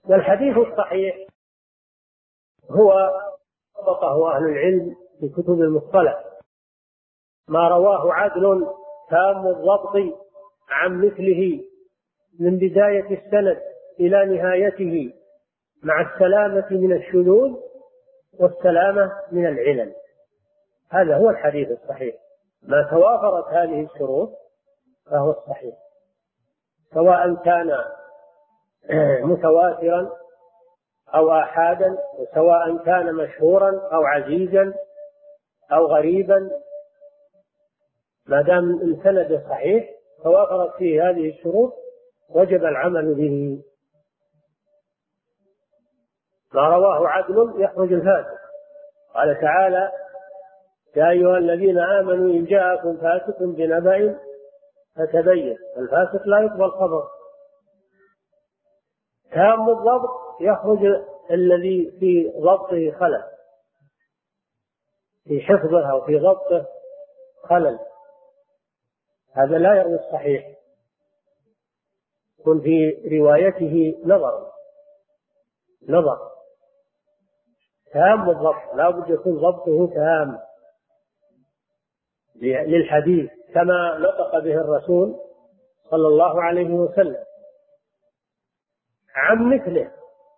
والحديث الصحيح هو ضبطه أهل العلم في كتب المصطلح، ما رواه عدل تام الضبط عن مثله من بداية السند إلى نهايته مع السلامة من الشذوذ والسلامة من العلل. هذا هو الحديث الصحيح، ما توافرت هذه الشروط فهو الصحيح، سواء كان متواترا أو آحادا، وسواء كان مشهورا أو عزيزا أو غريبا، ما دام السند صحيح توافرت فيه هذه الشروط وجب العمل به. ما رواه عدل يخرج الفاسق. قال تعالى: يا أيها الذين آمنوا إن جاءكم فاسق بنبأ فتبين. الفاسق لا يقبل خبر. تام الضبط يخرج الذي في ضبطه خلل، في حفظه أو في ضبطه خلل، هذا لا يروي الصحيح، يكون في روايته نظر. تام الضبط لا بد يكون ضبطه تام للحديث كما نطق به الرسول صلى الله عليه وسلم. عن مثله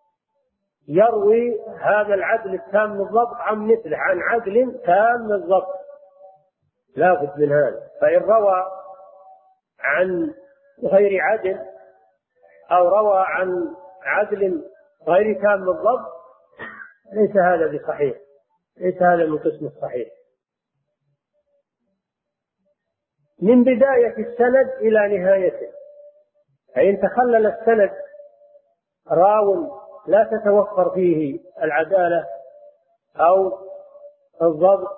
يروي هذا العدل التام الضبط عن مثله، عن عدل تام الضبط، لا بد من هذا. فإن روى عن غير عدل أو روى عن عدل غير تام الضبط ليس هذا بصحيح، ليس هذا من قسم الصحيح. من بداية السند إلى نهايته، فإن تخلل السند راو لا تتوفر فيه العدالة أو الضبط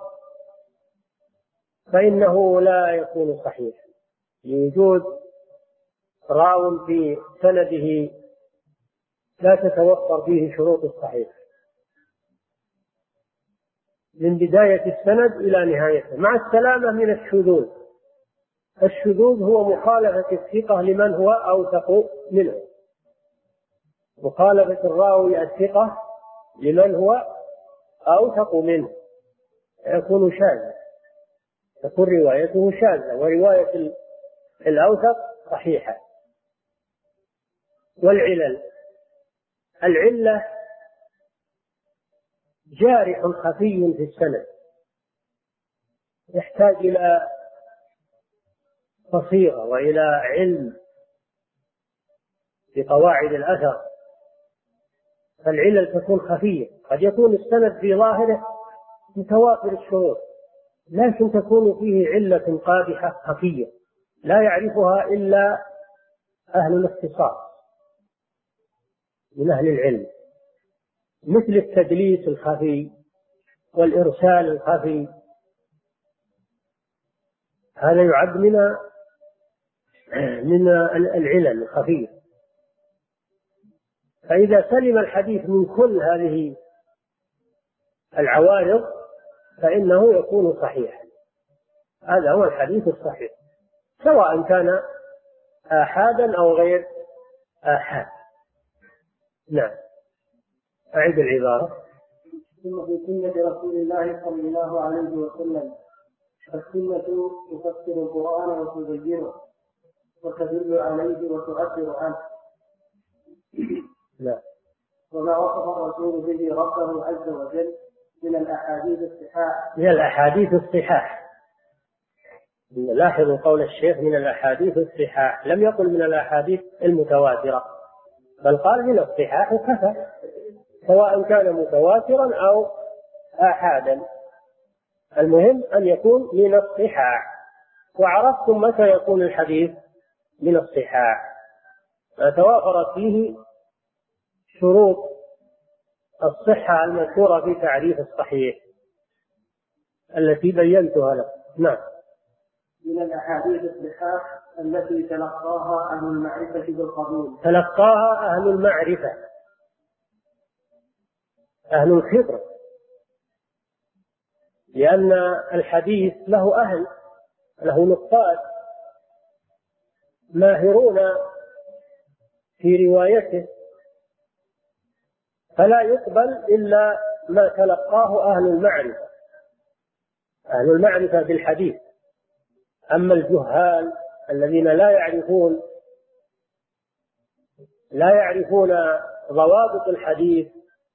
فإنه لا يكون صحيح، لوجود راو في سنده لا تتوفر فيه شروط الصحيح من بداية السند إلى نهايته مع السلامة من الشذوذ. الشذوذ هو مخالفة الثقة لمن هو أوثق منه، مخالفة الراوي الثقة لمن هو أوثق منه، يكون شاذا، تكون روايته شاذة ورواية الأوثق صحيحة. العلة جارح خفي في السند يحتاج إلى بصيرة وإلى علم بقواعد الأثر، فالعلل تكون خفية. قد يكون السند في ظاهره متوافر الشروط لكن تكون فيه علة قادحة خفية لا يعرفها إلا أهل الاختصاص من أهل العلم، مثل التدليس الخفي والإرسال الخفي، هذا يعد من العلل الخفية. فإذا سلم الحديث من كل هذه العوارض فإنه يكون صحيحا. هذا هو الحديث الصحيح سواء كان آحادا أو غير آحاد. نعم، أعيد العبارة. ثم في سنة رسول الله صلى الله عليه وسلم السنة تفسر القرآن وتبينه وتدل عليه وتعبر عنه. لا. وما وصف الرسول به ربه عز وجل من الأحاديث الصحاح. من الأحاديث الصحاح، لاحظوا قول الشيخ من الأحاديث الصحاح، لم يقل من الأحاديث المتواترة، بل قال من الصحاح كفى، سواء كان متواترا أو آحادا، المهم أن يكون من الصحاح. وعرفتم متى يكون الحديث من الصحاح؟ ما توافرت فيه شروط الصحة المذكورة في تعريف الصحيح التي بينتها لك. نعم. من الأحاديث الصحاح التي تلقاها أهل المعرفة بالقبول. تلقاها أهل المعرفة، أهل الخبرة، لأن الحديث له أهل، له نقاد ماهرون في روايته، فلا يقبل إلا ما تلقاه أهل المعرفة، أهل المعرفة بالحديث. أما الجهال الذين لا يعرفون ضوابط الحديث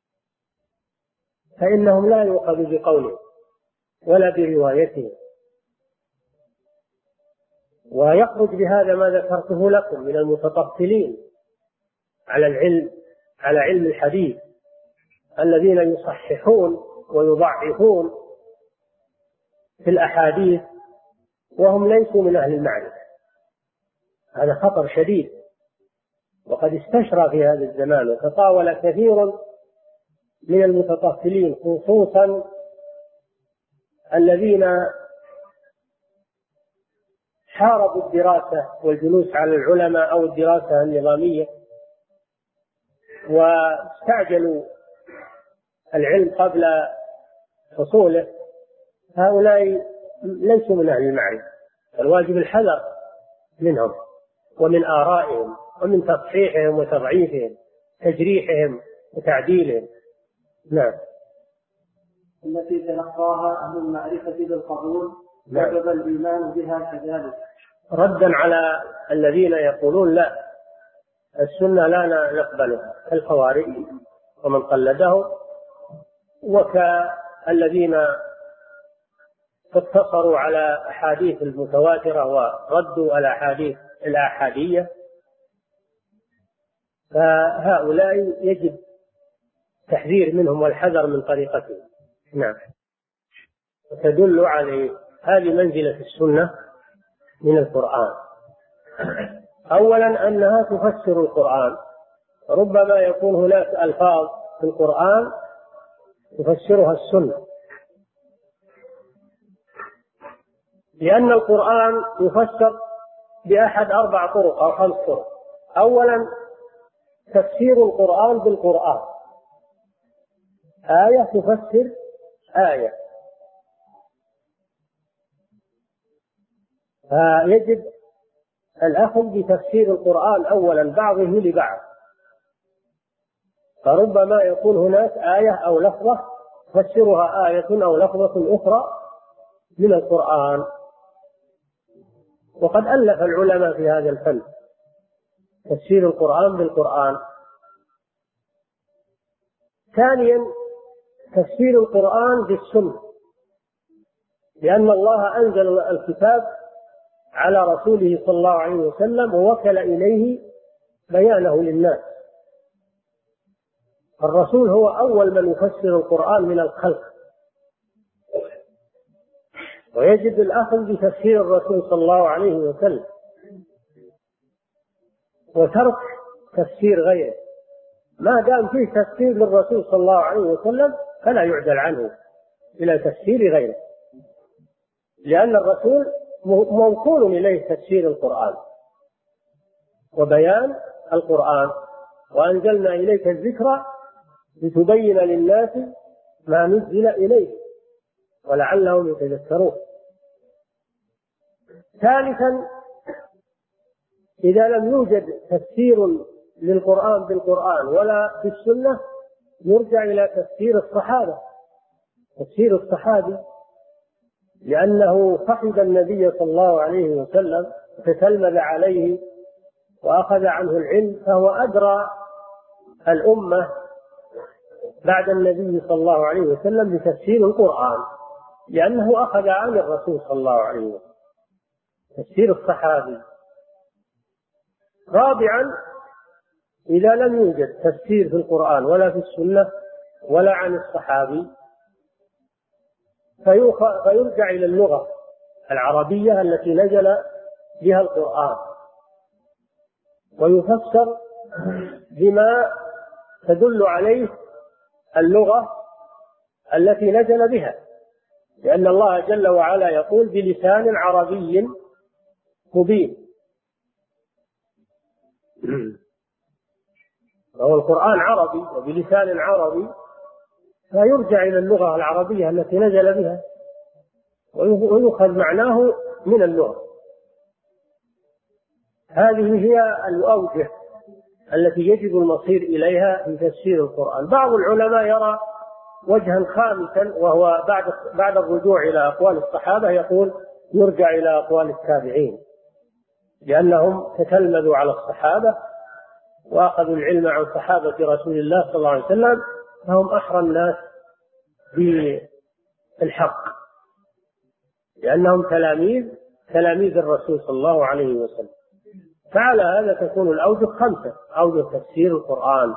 فإنهم لا يؤخذ بقوله ولا بروايته. ويخرج بهذا ما ذكرته لكم من المتطفلين على علم الحديث الذين يصححون ويضعفون في الأحاديث وهم ليسوا من أهل المعرفة. هذا خطر شديد، وقد استشرى في هذا الزمان وتطاول كثير من المتطفلين، خصوصا الذين حاربوا الدراسة والجلوس على العلماء أو الدراسة النظامية واستعجلوا العلم قبل حصوله. هؤلاء ليسوا من أهل المعرفة، الواجب الحذر منهم ومن آرائهم ومن تصحيحهم وتضعيفهم، تجريحهم وتعديلهم. نعم. التي تلقاها أهل المعرفة بالقبول وجب الإيمان بها كذلك. ردا على الذين يقولون لا السنة لا نقبلها، الخوارج ومن قلدهم، وكالذين اقتصروا على أحاديث المتواترة وردوا الأحاديث الآحادية. فهؤلاء يجب تحذير منهم والحذر من طريقتهم. نعم. وتدل على هذه منزلة السنة من القرآن. أولا أنها تفسر القرآن، ربما يكون هناك ألفاظ في القرآن تفسرها السنة، لأن القرآن يفسر بأحد 4 طرق أو 5 طرق. أولا تفسير القرآن بالقرآن، آية تفسر آية، فيجب الأخذ بتفسير القرآن أولا بعضه لبعض. فربما يكون هناك آية أو لفظة تفسرها آية أو لفظة أخرى من القرآن، وقد ألف العلماء في هذا الفن تفسير القرآن بالقرآن. ثانيا تفسير القرآن بالسنة، لأن الله أنزل الكتاب على رسوله صلى الله عليه وسلم ووكل إليه بيانه للناس. الرسول هو أول من يفسر القرآن من الخلق، ويجب الأخذ بتفسير الرسول صلى الله عليه وسلم وترك تفسير غيره. ما دام فيه تفسير للرسول صلى الله عليه وسلم فلا يعدل عنه إلى تفسير غيره، لأن الرسول موكول إليه تفسير القرآن وبيان القرآن. وأنزلنا إليك الذكر لتبين للناس ما نزل إليه ولعلهم يتذكرون. ثالثا إذا لم يوجد تفسير للقرآن بالقرآن ولا في السنة يرجع إلى تفسير الصحابة، تفسير الصحابي، لأنه صحب النبي صلى الله عليه وسلم وتتلمذ عليه وأخذ عنه العلم، فهو أدرى الأمة بعد النبي صلى الله عليه وسلم بتفسير القرآن، لأنه أخذ عن الرسول صلى الله عليه وسلم تفسير الصحابي. رابعا إذا لم يوجد تفسير في القرآن ولا في السنة ولا عن الصحابي فيرجع إلى اللغة العربية التي نزل بها القرآن ويفسر بما تدل عليه اللغة التي نزل بها، لأن الله جل وعلا يقول بلسان عربي مبين. وهو القرآن عربي وبلسان عربي، فيرجع إلى اللغة العربية التي نزل بها ويؤخذ معناه من اللغة. هذه هي الأوجه التي يجب المصير إليها في تفسير القرآن. بعض العلماء يرى وجها خامسا، وهو بعد الرجوع إلى أقوال الصحابة يقول يرجع إلى أقوال التابعين، لأنهم تتلمذوا على الصحابة وأخذوا العلم عن صحابة رسول الله صلى الله عليه وسلم، فهم أحرى الناس بالحق، لأنهم تلاميذ الرسول صلى الله عليه وسلم. فعلى هذا تكون الأوجه 5 أوجه تفسير القرآن.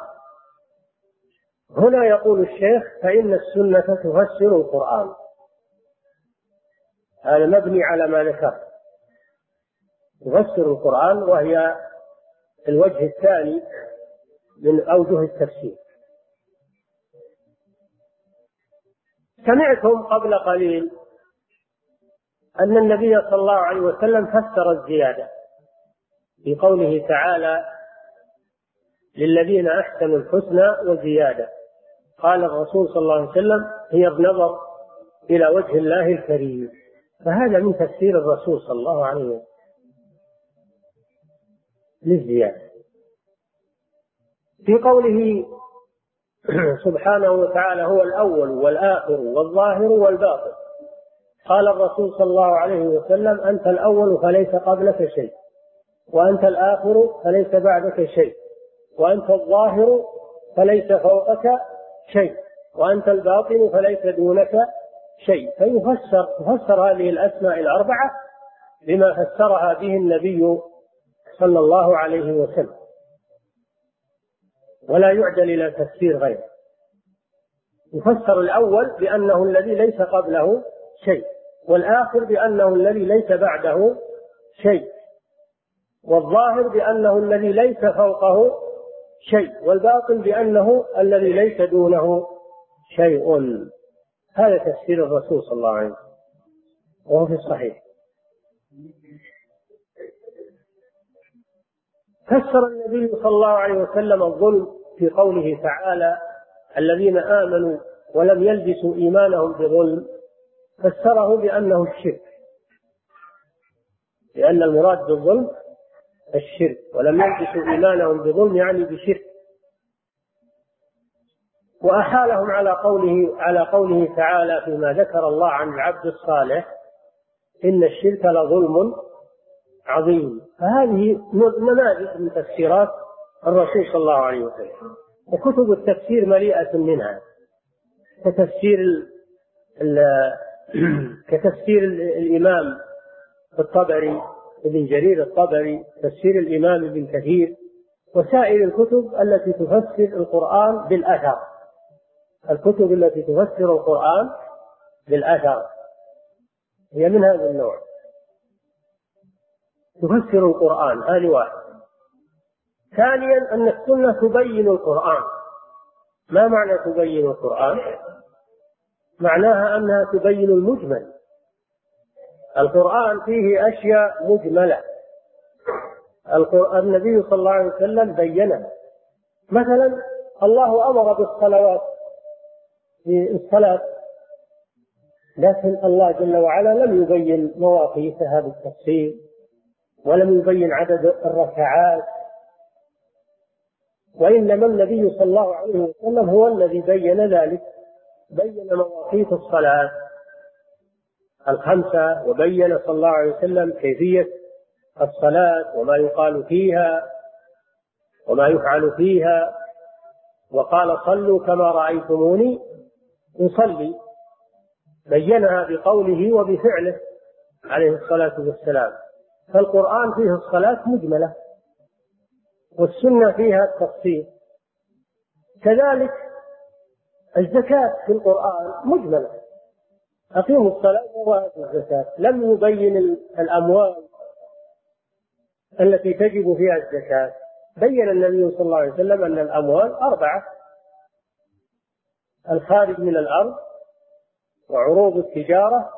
هنا يقول الشيخ فإن السنة تفسر القرآن، هذا مبني على ما ذكر، تفسر القرآن، وهي الوجه الثاني من أوجه التفسير. سمعتم قبل قليل أن النبي صلى الله عليه وسلم فسر الزيادة في قوله تعالى للذين أحسنوا الحسنى وزيادة. قال الرسول صلى الله عليه وسلم هي النظر إلى وجه الله الكريم، فهذا من تفسير الرسول صلى الله عليه وسلم للزيادة. في قوله سبحانه وتعالى هو الأول والآخر والظاهر والباطن، قال الرسول صلى الله عليه وسلم أنت الأول فليس قبلك شيء، وأنت الآخر فليس بعدك شيء، وأنت الظاهر فليس فوقك شيء، وأنت الباطن فليس دونك شيء. تفسر هذه الأسماء الأربعة بما فسرها به النبي صلى الله عليه وسلم، ولا يعدل إلى تفسير غيره. يفسر الأول بأنه الذي ليس قبله شيء، والآخر بأنه الذي ليس بعده شيء، والظاهر بأنه الذي ليس فوقه شيء، والباطن بأنه الذي ليس دونه شيء. هذا تفسير الرسول صلى الله عليه وسلم وهو في الصحيح. فسر النبي صلى الله عليه وسلم الظلم في قوله تعالى الذين آمنوا ولم يلبسوا إيمانهم بظلم، فسره بأنه الشرك، لأن المراد بالظلم الشرك، ولم يلبسوا إيمانهم بظلم يعني بشرك. وأحالهم على قوله تعالى فيما ذكر الله عن العبد الصالح إن الشرك لظلم عظيم. فهذه نماذج من تفسيرات الرسول صلى الله عليه وسلم، وكتب التفسير مليئة منها، كتفسير الإمام الطبري ابن جرير الطبري، تفسير الإمام ابن كثير، وسائر الكتب التي تفسر القرآن بالأثر. الكتب التي تفسر القرآن بالأثر هي من هذا النوع، تفسر القرآن. هذه واحد. ثانيا أن السنة تبين القرآن. ما معنى تبين القرآن؟ معناها أنها تبين المجمل. القرآن فيه أشياء مجملة، النبي صلى الله عليه وسلم بينها. مثلا الله أمر بالصلوات في الصلاة، لكن الله جل وعلا لم يبين مواقيتها بالتفصيل، ولم يبين عدد الركعات، وإنما النبي صلى الله عليه وسلم هو الذي بين ذلك، بين مواقيت الصلاة 5، وبين صلى الله عليه وسلم كيفية الصلاة وما يقال فيها وما يفعل فيها، وقال صلوا كما رأيتموني أصلي، بينها بقوله وبفعله عليه الصلاة والسلام. فالقرآن فيه الصلاة مجملة، والسنة فيها التفصيل. كذلك الزكاة في القرآن مجملة، أقيموا الصلاة وآتوا الزكاة. لم يبين الأموال التي تجب فيها الزكاة. بين النبي صلى الله عليه وسلم أن الأموال 4: الخارج من الأرض، وعروض التجارة،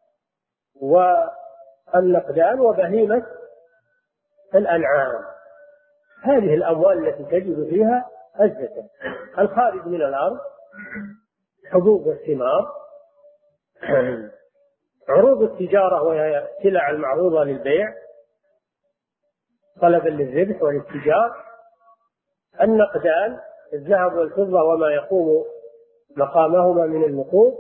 والنقدان، وبهيمة الأنعام. هذه الأموال التي تجب فيها الزكاة. الخارج من الأرض حبوب والثمار، عروض التجارة وهي السلع المعروضة للبيع طلبا للربح والاتجار، النقدان الذهب والفضة وما يقوم مقامهما من النقود،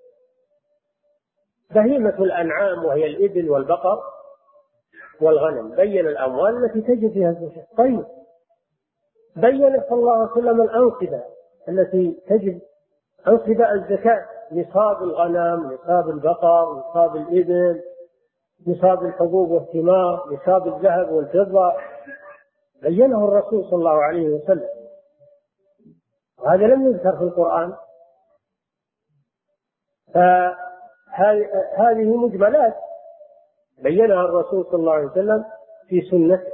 بهيمة الأنعام وهي الإبل والبقر والغنم. بين الأموال التي تجب فيها الزكاة. طيب بين صلى الله عليه وسلم الأنصبة التي تجب، أنصبة الزكاة، نصاب الغنم، نصاب البقر، نصاب الإبل، نصاب الحبوب والثمار، نصاب الذهب والفضة، بينه الرسول صلى الله عليه وسلم، وهذا لم يذكر في القرآن. فهذه مجملات بينها الرسول صلى الله عليه وسلم في سنته.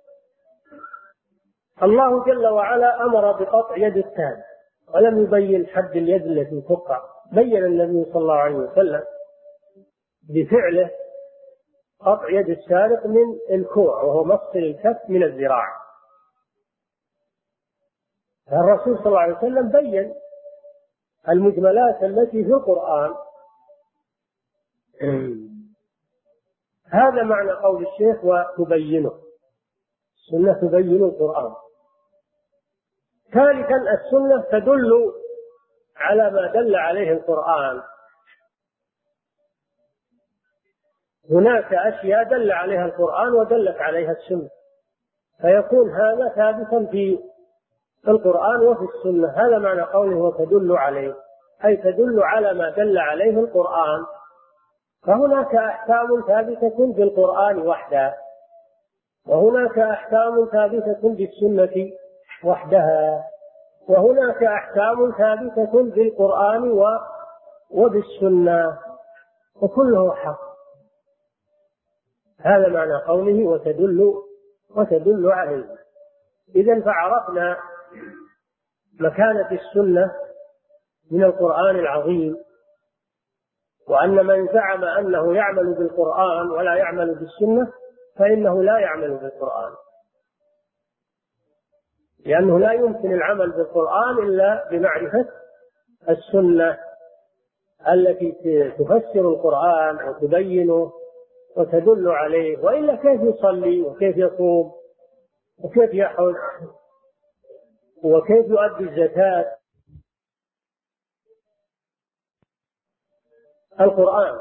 الله جل وعلا أمر بقطع يد التالي ولم يبين حد اليد التي تقطع. بين النبي صلى الله عليه وسلم بفعله قطع يد السارق من الكوع، وهو مفصل الكف من الذراع. الرسول صلى الله عليه وسلم بين المجملات التي في القرآن. هذا معنى قول الشيخ وتبينه، السنة تبين القرآن. ثالثا السنة تدل على ما دل عليه القرآن. هناك أشياء دل عليها القرآن ودلت عليها السنة، فيكون هذا ثابتا في القرآن وفي السنة. هذا معنى قوله وتدل عليه، أي تدل على ما دل عليه القرآن. فهناك أحكام ثابتة في القرآن وحده، وهناك أحكام ثابتة بالسنة وحدها، وهناك أحكام ثابتة في القرآن وبالسنة، وكله حق. هذا معنى قوله وتدل عليه. إذن فعرفنا مكانة السنة من القرآن العظيم، وأن من زعم أنه يعمل بالقرآن ولا يعمل بالسنة فإنه لا يعمل بالقرآن، لأنه لا يمكن العمل بالقرآن إلا بمعرفة السنة التي تفسر القرآن وتبينه وتدل عليه، وإلا كيف يصلي وكيف يصوم وكيف يحج وكيف يؤدي الزكاة؟ القرآن،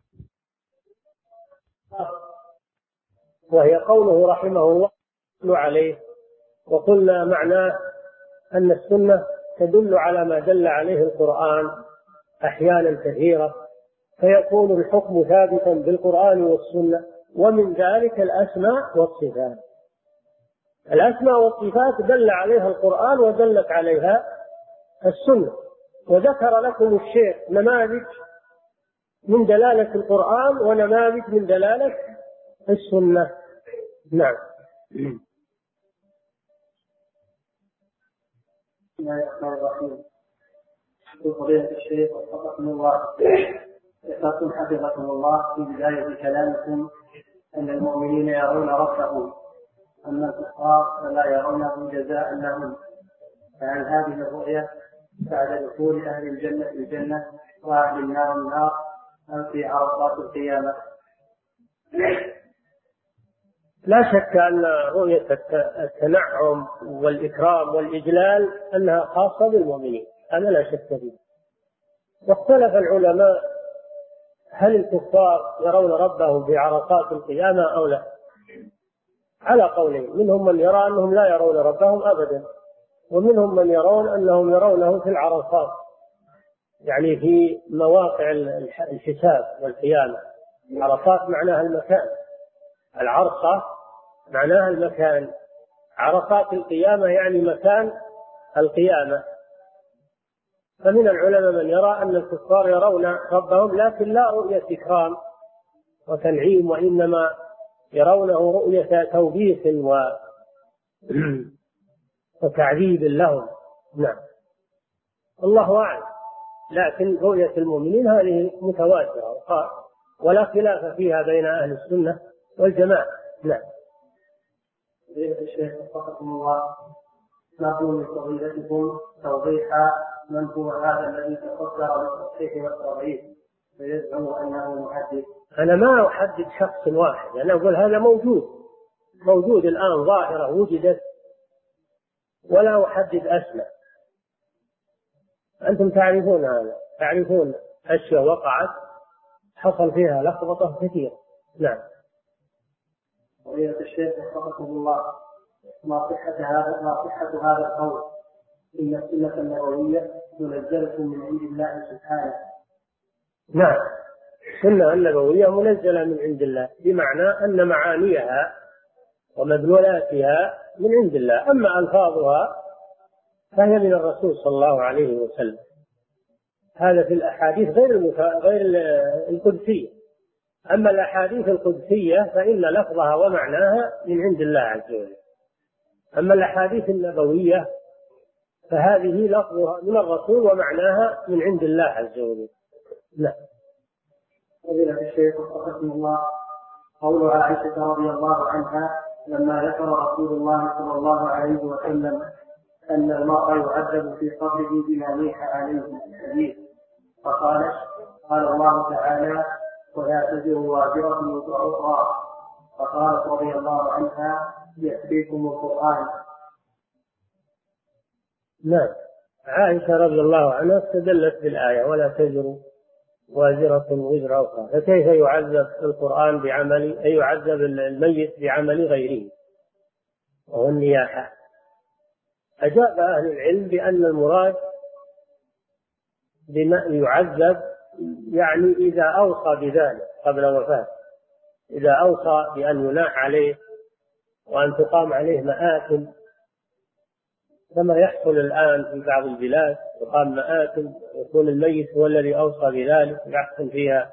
وهي قوله رحمه الله عليه. وقلنا معناه أن السنة تدل على ما دل عليه القرآن أحيانا كثيرة، فيكون الحكم ثابتا بالقرآن والسنة. ومن ذلك الأسماء والصفات. الأسماء والصفات دل عليها القرآن ودلت عليها السنة، وذكر لكم الشيخ نماذج من دلالة القرآن ونماذج من دلالة السنة. نعم. بسم الله الرحمن الرحيم. فضيلة الشيخ وفقكم الله، ذكرتم حفظكم الله في بداية كلامكم أن المؤمنين يرون ربهم، أما الكفار فلا يرونه جزاء لهم، فعن هذه الرؤية بعد دخول أهل الجنة الجنة وأهل النار النار أم في عرصات القيامة؟ لا شك أن رؤية التنعم والإكرام والإجلال أنها خاصة بالمؤمنين، هذا لا شك فيه. واختلف العلماء هل الكفار يرون ربهم في عرصات القيامة أو لا، على قولين: منهم من يرى أنهم لا يرون ربهم أبدا، ومنهم من يرون أنهم يرونه في العرصات، يعني في مواقع الحساب والقيامة. عرصات معناها المكان، العرصة معناها المكان، عرصات القيامة يعني مكان القيامة. فمن العلماء من يرى أن الكفار يرون ربهم لكن لا رؤية إكرام وتنعيم، وإنما يرونه رؤية توبيخ وتعذيب لهم. نعم، الله أعلم. لكن رؤية المؤمنين هذه متواترة ولا خلاف فيها بين أهل السنة والجماعة. نعم. الشيخ وفقكم الله، نرجو من فضيلتكم توضيح من هو هذا الذي تفكر بالتصحيح والتضعيف ويزعم أنه محدث. أنا ما أحدد شخص واحد، أنا أقول هذا موجود الآن، ظاهرة وجدت ولا أحدد أسماء. أنتم تعرفون هذا، تعرفون أشياء وقعت حصل فيها لخبطة كثيرة. نعم. فضيلة الشيخ وفقكم الله، ما صحة هذا القول إن السنة النبوية منزلة من عند الله سبحانه؟ نعم، السنة النبوية منزلة من عند الله، بمعنى أن معانيها ومدلولاتها من عند الله، أما ألفاظها فهي من الرسول صلى الله عليه وسلم. هذا في الأحاديث غير القدسية. أما الأحاديث القدسية فإن لفظها ومعناها من عند الله عز وجل. أما الأحاديث النبوية فهذه لفظها من الرسول ومعناها من عند الله عز وجل. لا. فضيلة الشيخ وفقكم الله، قول عائشة رضي الله عنها لما ذكر رسول الله صلى الله عليه وسلم أن المرء يعذب في قبره بما نيح عليه الحديث، فقالت: قال الله تعالى: ولا تزر وازرة وزر أخرى. فقالت رضي الله عنها: يكفيكم القرآن. نعم، عائشة رضي الله عنها استدلت بالآية ولا تزر وازرة وزر أخرى، فكيف يعذب القرآن بعمل، أي يعذب الميت بعمل غيره وهو النياحة؟ أجاب أهل العلم بأن المراد بما يعذب يعني إذا أوصى بذلك قبل وفاته، إذا أوصى بأن يناح عليه وأن تقام عليه مآتم كما يحصل الآن في بعض البلاد، تقام مآتم يكون الميت هو الذي أوصى بذلك، يحصل فيها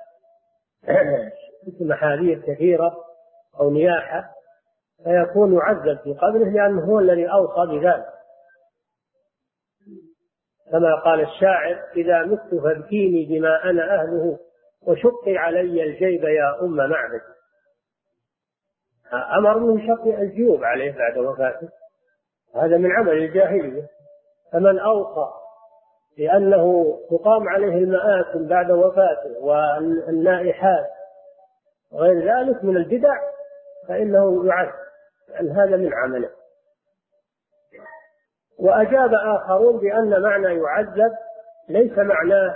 محاذير كثيرة أو نياحة، فيكون يعذب في قبره لأنه هو الذي أوصى بذلك، كما قال الشاعر: إذا مت فابكيني بما أنا أهله وشقي علي الجيب يا أم معبد. أمر من شق الجيوب عليه بعد وفاته، هذا من عمل الجاهلية. فمن أوصى بأنه تقام عليه المآتم بعد وفاته والنائحات وغير ذلك من البدع فإنه يعذب، لأن هذا من عمله. وأجاب آخرون بأن معنى يعذب ليس معناه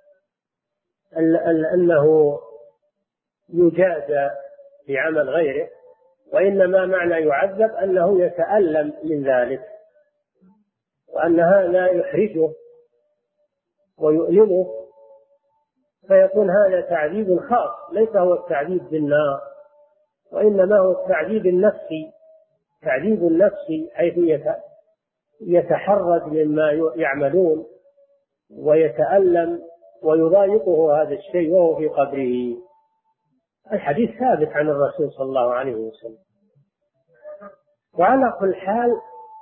أنه يجازى بعمل غيره، وإنما معنى يعذب أنه يتألم من ذلك، وأن هذا يحرجه ويؤلمه، فيكون هذا تعذيب خاص، ليس هو التعذيب بالنار، وإنما هو التعذيب النفسي، تعذيب النفسي حيث يتحرج مما يعملون ويتألم ويضايقه هذا الشيء وهو في قبره. الحديث ثابت عن الرسول صلى الله عليه وسلم. وعلى كل حال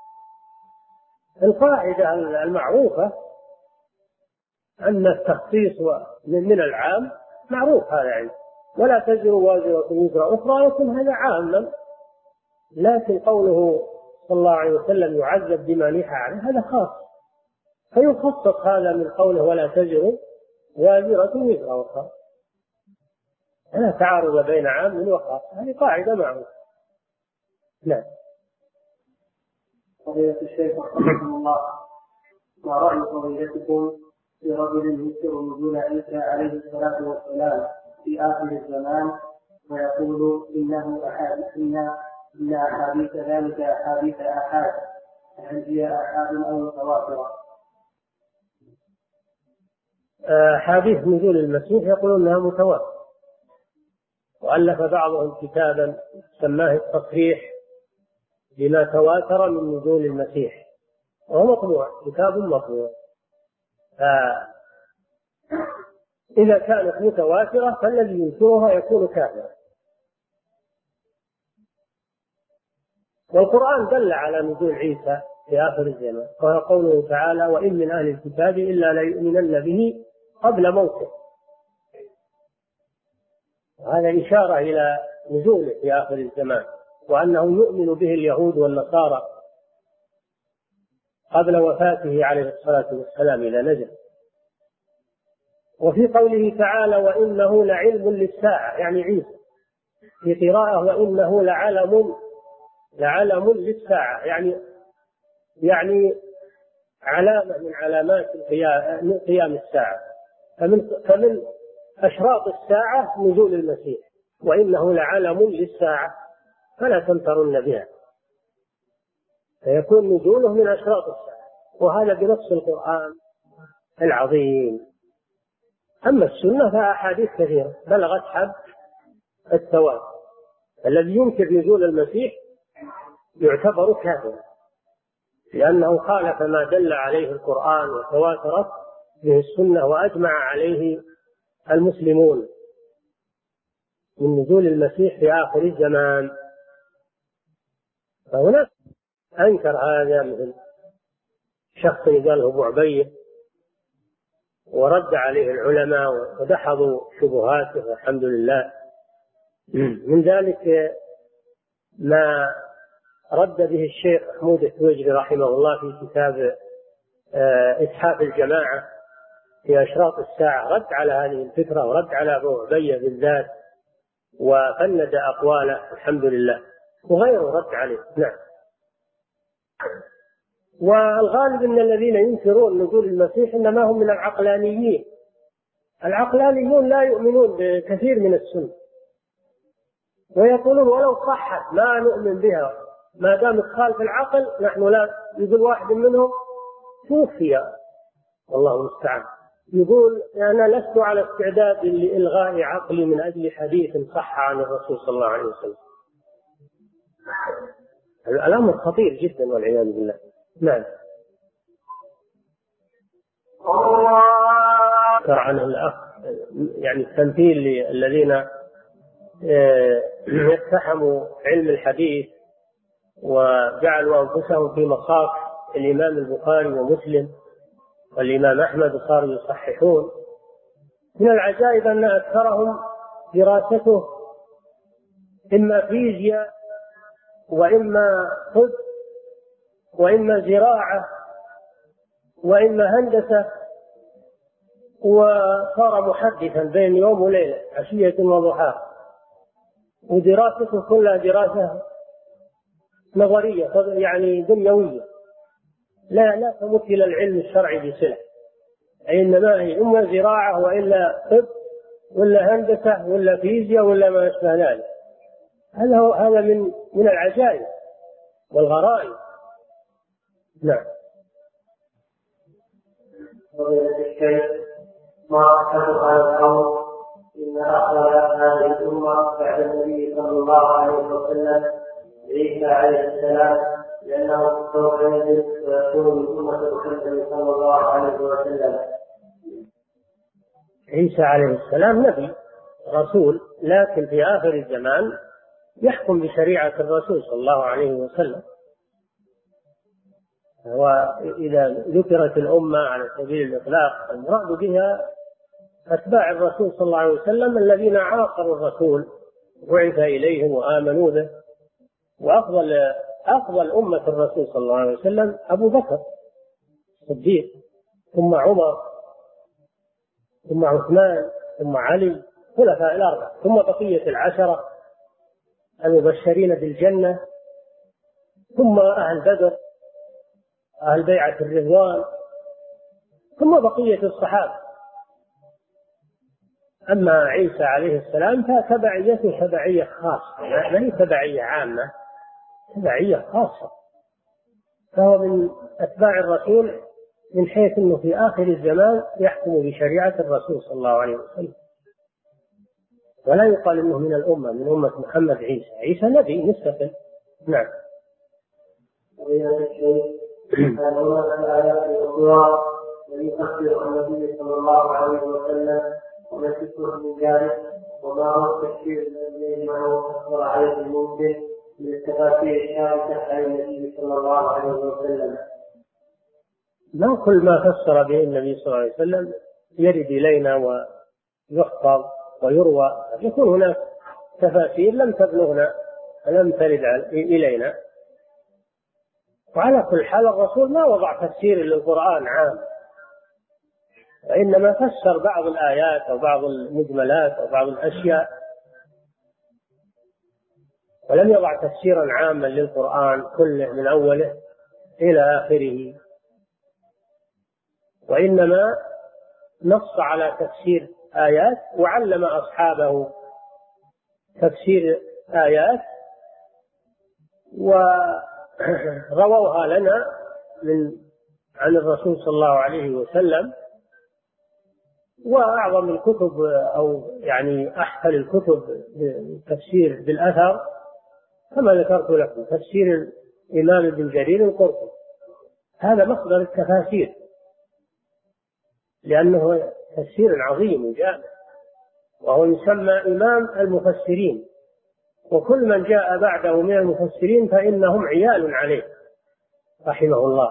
القاعدة المعروفة أن التخصيص من العام معروف، هذا يعني ولا تزر وازرة وزر أخرى، يكون هذا عاما، لكن قوله صلى الله عليه وسلم يعذب بما نيح عليه هذا خاص، فيخصص هذا من قوله ولا تزر وازرة وزر أخرى. لا تعارض بين عام وخاص، هذه قاعدة معروفة. نعم. فضيلة الشيخ رحمه الله، ما رأي فضيلتكم في رجل يذكر نزول عيسى عليه الصلاة والسلام في آخر الزمان ويقول إن أحاديث ذلك أحاديث آحاد، هل هي آحاد أو متواترة؟ أحاديث نزول المسيح يقولون أنها متواترة، وألف بعضهم كتابا سماه التصريح بما تواتر من نزول المسيح، وهو مطبوع، كتاب مطبوع. إذا كانت متواترة فالذي ينكرها يكون كافرا. والقرآن دل على نزول عيسى في آخر الزمان، وهو قوله تعالى: وإن من أهل الكتاب إلا ليؤمنن به قبل موته. وهذا إشارة إلى نزوله في آخر الزمان، وأنه يؤمن به اليهود والنصارى قبل وفاته عليه الصلاة والسلام إذا نزل. وفي قوله تعالى: وإنه لعلم للساعة، يعني عيسى، في قراءة وإنه لعلم للساعة، يعني يعني علامة من علامات قيام الساعة. فمن أشراط الساعة نزول المسيح، وإنه لعلم للساعة فلا تمترن بها، فيكون نزوله من أشراط الساعة، وهذا بنص القرآن العظيم. أما السنة فأحاديث كثيرة بلغت حد الثواب. الذي ينكر نزول المسيح يعتبر كافرا، لأنه خالف ما دل عليه القرآن وتواترت به السنة وأجمع عليه المسلمون من نزول المسيح في آخر الزمان. فهناك أنكر هذا مثل شخص قال أبو عبيد، ورد عليه العلماء ودحضوا شبهاته والحمد لله. من ذلك ما رد به الشيخ محمود التويجري رحمه الله في كتاب إتحاف الجماعة في أشراط الساعة، رد على هذه الفكرة ورد على أبو عبيد بالذات وفند أقواله الحمد لله، وغيره رد عليه. نعم. والغالب أن الذين ينكرون نزول المسيح إنما هم من العقلانيين. العقلانيون لا يؤمنون بكثير من السنة، ويقولون ولو صحت ما نؤمن بها ما دامت خالف العقل نحن لا. يقول واحد منهم توفي والله المستعان، يقول أنا لست على استعداد لإلغاء عقلي من أجل حديث صح عن الرسول صلى الله عليه وسلم. الأمر خطير جدا والعياذ بالله. نعم. ذكر عنه الأخ يعني التمثيل للذين يقتحموا علم الحديث وجعلوا أنفسهم في مصاف الإمام البخاري ومسلم والإمام أحمد وصاروا يصححون. من العجائب أن أكثرهم دراسته إما فيزياء وإما طب وإما زراعة وإما هندسة، وصار محدثا بين يوم وليلة عشية وضحاها، ودراسته كلها دراسة نظرية يعني دنيوية لا تمثل العلم الشرعي بصلة، إنما هي إما زراعة وإلا طب ولا هندسة ولا فيزياء ولا ما أشبه ذلك. هذا من العجائب والغرائب. نعم. ما أحد على القول إن أخبر هذه الأمة بعد النبي صلى الله عليه وسلم عيسى عليه السلام، لأنه سوف ينزل ويكون من أمة محمد صلى الله عليه وسلم. عيسى عليه السلام نبي رسول، لكن في آخر الزمان يحكم بشريعة الرسول صلى الله عليه وسلم. وإذا ذكرت الأمة على سبيل الإطلاق المراد بها أتباع الرسول صلى الله عليه وسلم الذين عاصروا الرسول وبعث إليهم وآمنوا به. وأفضل أمة الرسول صلى الله عليه وسلم أبو بكر الصديق، ثم عمر، ثم عثمان، ثم علي، خلفاء الأربعة، ثم بقية العشرة المبشرين بالجنة، ثم أهل بدر، أهل بيعة الرضوان، ثم بقية الصحابة. أما عيسى عليه السلام فتبعيته تبعية خاصة، لا هي تبعية عامة، تبعية خاصة، فهو من أتباع الرسول من حيث أنه في آخر الزمان يحكم بشريعة الرسول صلى الله عليه وسلم، ولا يقال أنه من الأمة، من أمة محمد. عيسى نبي مستقل. نعم. ويؤثر النبي صلى الله عليه وسلم ويكفر من ذلك، وما هو التفسير الذي يجمعه أكثر عليه الممكن من التفاسير الشاملة على النبي صلى الله عليه وسلم. ما كل ما فسر به النبي صلى الله عليه وسلم يرد إلينا ويحفظ ويروى، يكون هناك تفاسير لم تبلغنا، لم ترد إلينا. وعلى كل حال الرسول ما وضع تفسير للقرآن عام، وإنما فسر بعض الآيات أو بعض المجملات أو بعض الأشياء، ولم يضع تفسيرا عاما للقرآن كله من أوله إلى آخره. وإنما نص على تفسير آيات وعلم أصحابه تفسير آيات ورووها لنا عن الرسول صلى الله عليه وسلم. وأعظم الكتب أو يعني أحسن الكتب التفسير بالأثر كما ذكرت لكم تفسير الإمام ابن جرير القرطبي، هذا مصدر التفاسير لأنه تفسير عظيم وجامع، وهو يسمى إمام المفسرين، وكل من جاء بعده من المفسرين فإنهم عيال عليه رحمه الله.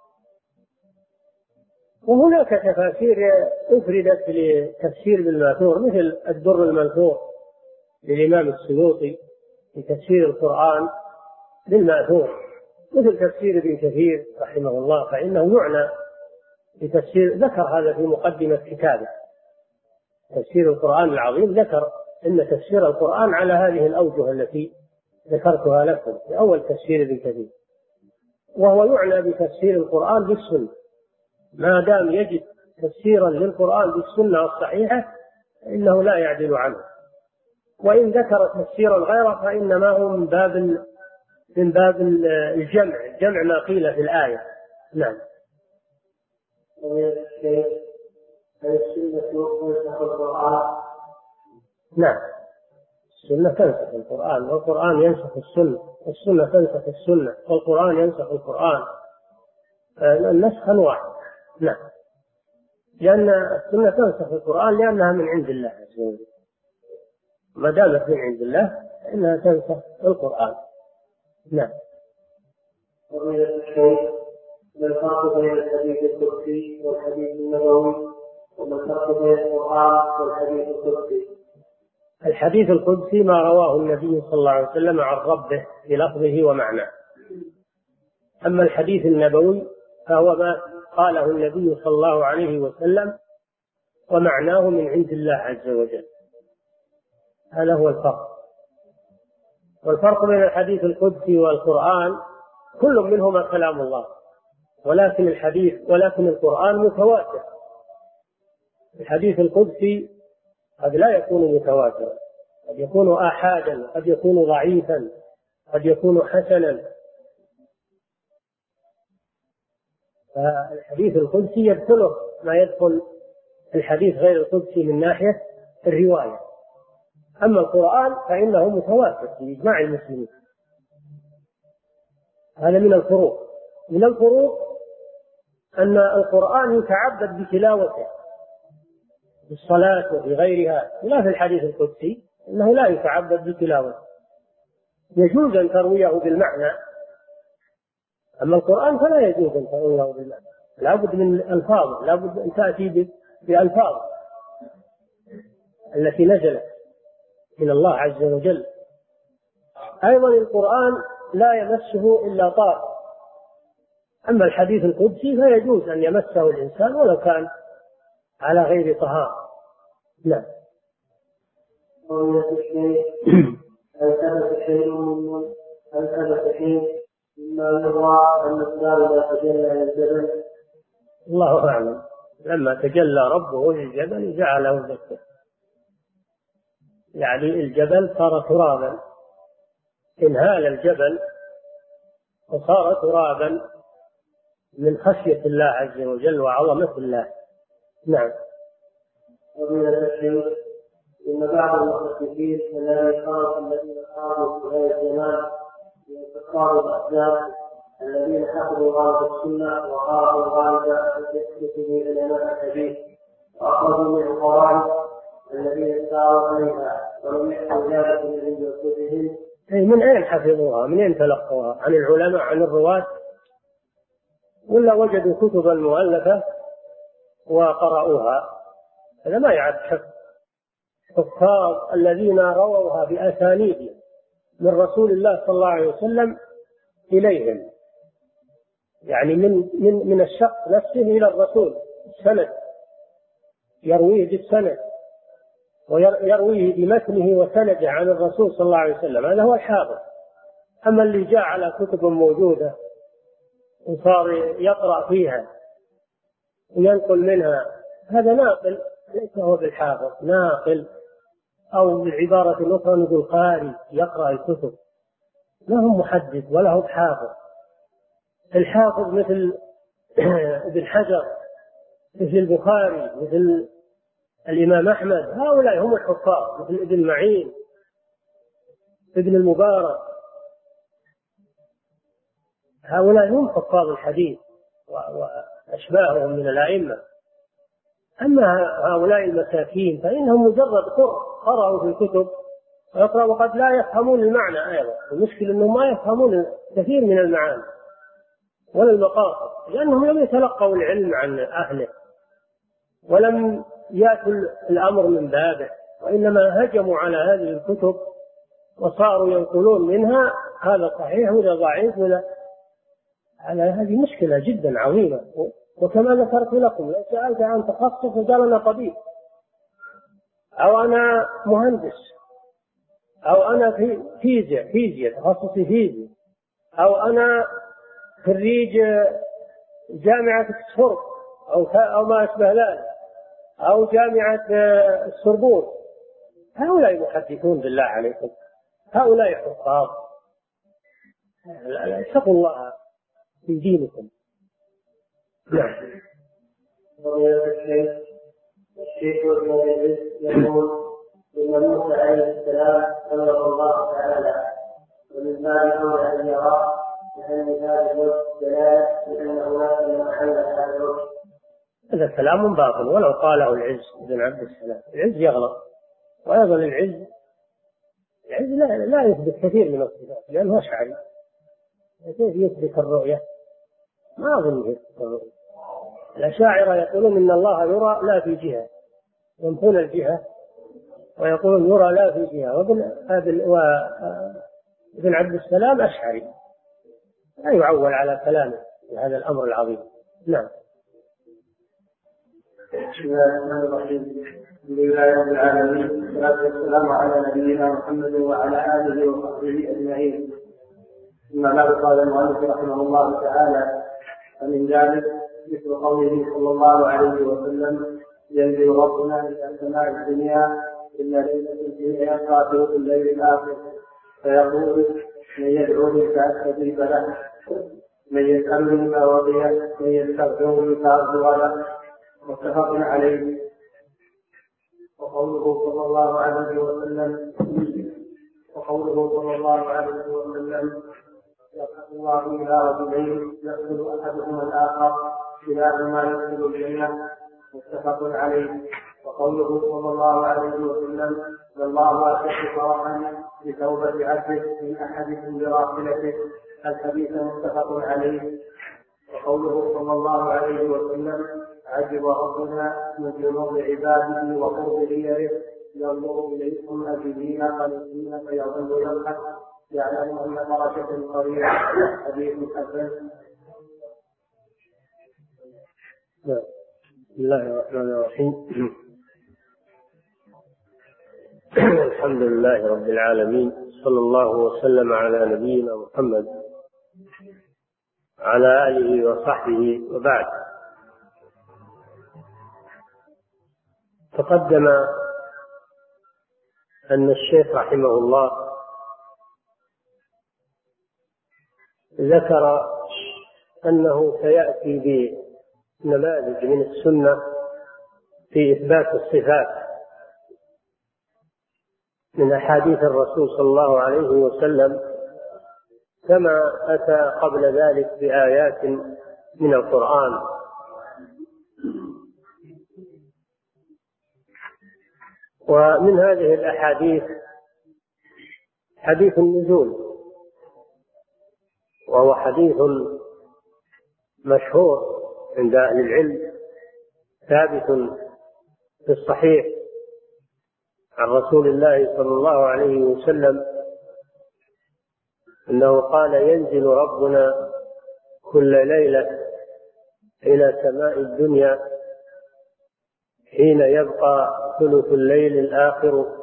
وهناك تفاسير أفردت لتفسير بالماثور مثل الدر المنثور للإمام السيوطي في تفسير القرآن بالماثور، مثل تفسير ابن كثير رحمه الله، فإنه يعنى بتفسير، ذكر هذا في مقدمة كتابه تفسير القرآن العظيم، ذكر أن تفسير القرآن على هذه الأوجه التي ذكرتها لكم في أول تفسير ابن كثير. وهو يعنى بتفسير القرآن بالسنة، ما دام يجد تفسيرا للقرآن بالسنة الصحيحة إنه لا يعدل عنه، وإن ذكر تفسيرا غيره فإنما هو من باب الجمع ما قيل في الآية. نعم. نعم، السنة تنسخ القرآن، والقرآن ينسخ السنة، والسنة تنسخ السنة، والقرآن ينسخ القرآن. النسخ أنواع. نعم، لأن السنة تنسخ القرآن لأنها من عند الله عز وجل، ما دامت من عند الله فإنها تنسخ القرآن. نعم. ما الفرق بين الحديث القدسي والحديث النبوي؟ وما الفرق بين القرآن والحديث القدسي؟ الحديث القدسي ما رواه النبي صلى الله عليه وسلم عن ربه بلفظه ومعناه. أما الحديث النبوي فهو ما قاله النبي صلى الله عليه وسلم ومعناه من عند الله عز وجل، هذا هو الفرق. والفرق بين الحديث القدسي والقرآن كل منهما كلام الله، ولكن القرآن متواتر. الحديث القدسي قد لا يكون متواترا، قد يكون آحادا، قد يكون ضعيفا، قد يكون حسنا. فالحديث القدسي يدخله ما يدخل الحديث غير القدسي من ناحية الرواية. أما القرآن فإنه متواتر بإجماع المسلمين. هذا من الفروق. من الفروق أن القرآن يتعبد بتلاوته بالصلاة وفي غيرها، لا في الحديث القدسي إنه لا يتعبد بتلاوته، يجوز أن ترويه بالمعنى. أما القرآن فلا يجوز أن ترويه بالمعنى، لا بد من الألفاظ، لا بد أن تأتي بألفاظ التي نزلت من الله عز وجل. أيضا القرآن لا يمسه إلا طاهر، أما الحديث القدسي فيجوز أن يمسه الإنسان ولو كان على غير طهارة. نعم. هل ثبت شيء مما يروى أن السائل تجلى عن الجبل؟ الله أعلم. لما تجلى ربه للجبل جعله دكا، يعني الجبل صار ترابا، انهال الجبل وصار ترابا من خشية الله عز وجل وعظمة الله. نعم. ومن التشريع إن بعض المحدثين الذين قالوا في هذا الزمان من كفار الأحزاب الذين حفظوا غالب السنة وقالوا غالب يثبت علماء الحديث وأخذوا من القواعد الذين ساروا عليها ولم يحفظوا ذلك من عند كتبهم. من أين حفظوها؟ من أين تلقوها؟ عن العلماء، عن الرواة، ولا وجدوا كتبا مؤلفة وقرأوها؟ هذا ما يعد حفظ. الحفاظ الذين رووها بأسانيد من رسول الله صلى الله عليه وسلم إليهم، يعني من الشخص نفسه إلى الرسول، السند يرويه بالسند ويرويه بمتنه وسنده عن الرسول صلى الله عليه وسلم، هذا هو الحافظ. أما اللي جاء على كتب موجودة وصار يقرأ فيها وينقل منها، هذا ناقل ليس هو بالحافظ، ناقل، أو بالعبارة الأخرى نقول قارئ يقرأ الكتب، لا هو محدث ولا هو حافظ. الحافظ مثل ابن حجر، مثل البخاري، مثل الإمام أحمد، هؤلاء هم الحفاظ، مثل ابن معين، ابن المبارك، هؤلاء هم حفاظ الحديث وأشباههم من الأئمة. أما هؤلاء المساكين فإنهم مجرد قرأوا في الكتب ويقرأ وقد لا يفهمون المعنى أيضا. المشكلة أنهم ما يفهمون كثير من المعاني ولا المقاصد، لأنهم لم يتلقوا العلم عن أهله ولم يأتوا الأمر من بابه، وإنما هجموا على هذه الكتب وصاروا ينقلون منها هذا صحيح ولا ضعيف ولا. على هذه مشكلة جدا عظيمة. وكما ذكرت لكم لو سألت عن تخصص وقال أنا طبيب أو أنا مهندس أو أنا في فيزياء تخصصي فيزياء أو أنا خريج جامعة أكسفورد أو ما أشبه ذلك أو جامعة السوربون، هؤلاء محدثون بالله عليكم، هؤلاء حفاظ. اتقوا الله في دينكم. نعم. الشيخ ابن العز يقول إن موسى عليه السلام بلغ الله تعالى، ومن باب أولى أن يرى لأن هذا الوجه دلالة لأنه لا محل هذا الوجه. هذا كلام باطل ولو قاله العز بن عبد السلام. العز يغلط، وأيضا العز لا يثبت كثير من الصفات لأنه أشعري، كيف يثبت الرؤية؟ ما أظن يثبت الرؤية. الأشاعرة يقولون إن الله يرى لا في جهة، ينفون الجهة ويقولون يرى لا في جهة. وابن عبد السلام أشعري، لا يعول على كلامه في هذا الأمر العظيم. نعم. بسم الله الرحمن الرحيم. الحمد لله رب العالمين، والصلاة والسلام على نبينا محمد وعلى آله وصحبه أجمعين. ثم بعد، قال المؤلف رحمه الله تعالى: ومن ذلك مثل قوله صلى الله عليه وسلم: ينزل ربنا إلى سماء الدنيا إلا ليلة فيها يبقى ثلث الليل الآخر فيقول: من يدعوني فأستجيب له، من يسألني فأعطيه، من يستغفرني فأغفر له. متفق عليه. وقوله صلى الله عليه وسلم: يبعث الله إلى رجلين يقتل أحدهما الآخر كلاهما يدخل الجنة. متفق عليه. وقوله صلى الله عليه وسلم: والله أشد فرحا بتوبة عبده من أحدكم براحلته. الحديث متفق عليه. وقوله صلى الله عليه وسلم: عجب ربنا من جنوب عباده وقرب ليله، ينظر إليكم أجلين قليلين فيظل يضحك يعلم أن فرجة قريبة. حديث حسن. بسم الله الرحمن الرحيم. الحمد لله رب العالمين، صلى الله وسلم على نبينا محمد على آله وصحبه، وبعد. تقدم أن الشيخ رحمه الله ذكر أنه سيأتي بنماذج من السنة في إثبات الصفات من أحاديث الرسول صلى الله عليه وسلم، كما أتى قبل ذلك بآيات من القرآن. ومن هذه الأحاديث حديث النزول، وهو حديث مشهور عند أهل العلم، ثابت في الصحيح عن رسول الله صلى الله عليه وسلم أنه قال: ينزل ربنا كل ليلة إلى سماء الدنيا حين يبقى ثلث الليل الآخر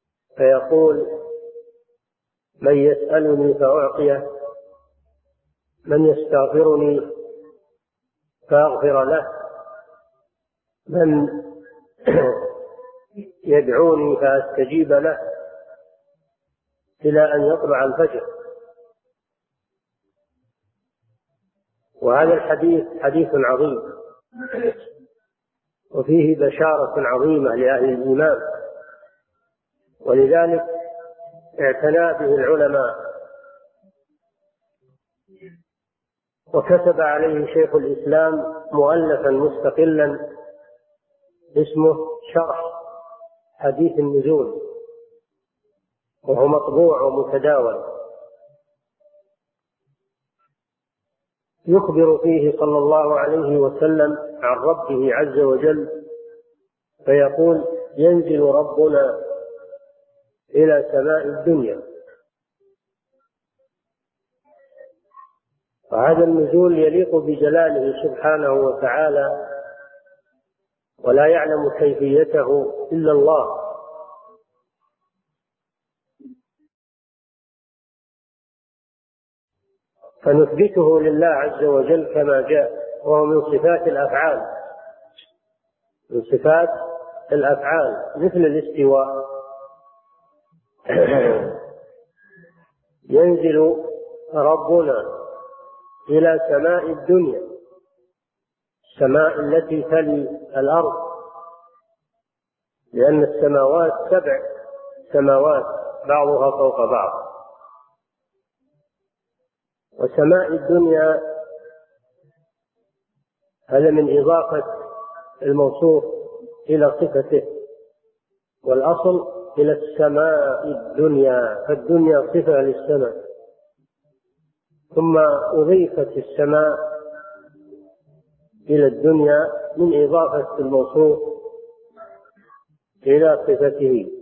فيقول: من يسألني فأعطيه، من يستغفرني فأغفر له، من يدعوني فأستجيب له، إلى أن يطلع الفجر. وهذا الحديث حديث عظيم، وفيه بشارة عظيمة لأهل الإيمان، ولذلك اعتنى به العلماء، وكتب عليه شيخ الإسلام مؤلفا مستقلا اسمه شرح حديث النزول، وهو مطبوع ومتداول، يخبر فيه صلى الله عليه وسلم عن ربه عز وجل، فيقول: ينزل ربنا إلى سماء الدنيا. وهذا النزول يليق بجلاله سبحانه وتعالى، ولا يعلم كيفيته إلا الله. فنثبته لله عز وجل كما جاء، وهو من صفات الأفعال، من صفات الأفعال مثل الاستواء. ينزل ربنا إلى سماء الدنيا، السماء التي تلي الأرض، لأن السماوات 7 سماوات بعضها فوق بعض. وسماء الدنيا هذا من إضافة الموصوف إلى صفته، والأصل إلى السماء الدنيا، فالدنيا صفة للسماء، ثم أضيفت السماء إلى الدنيا من إضافة الموصوف إلى صفته.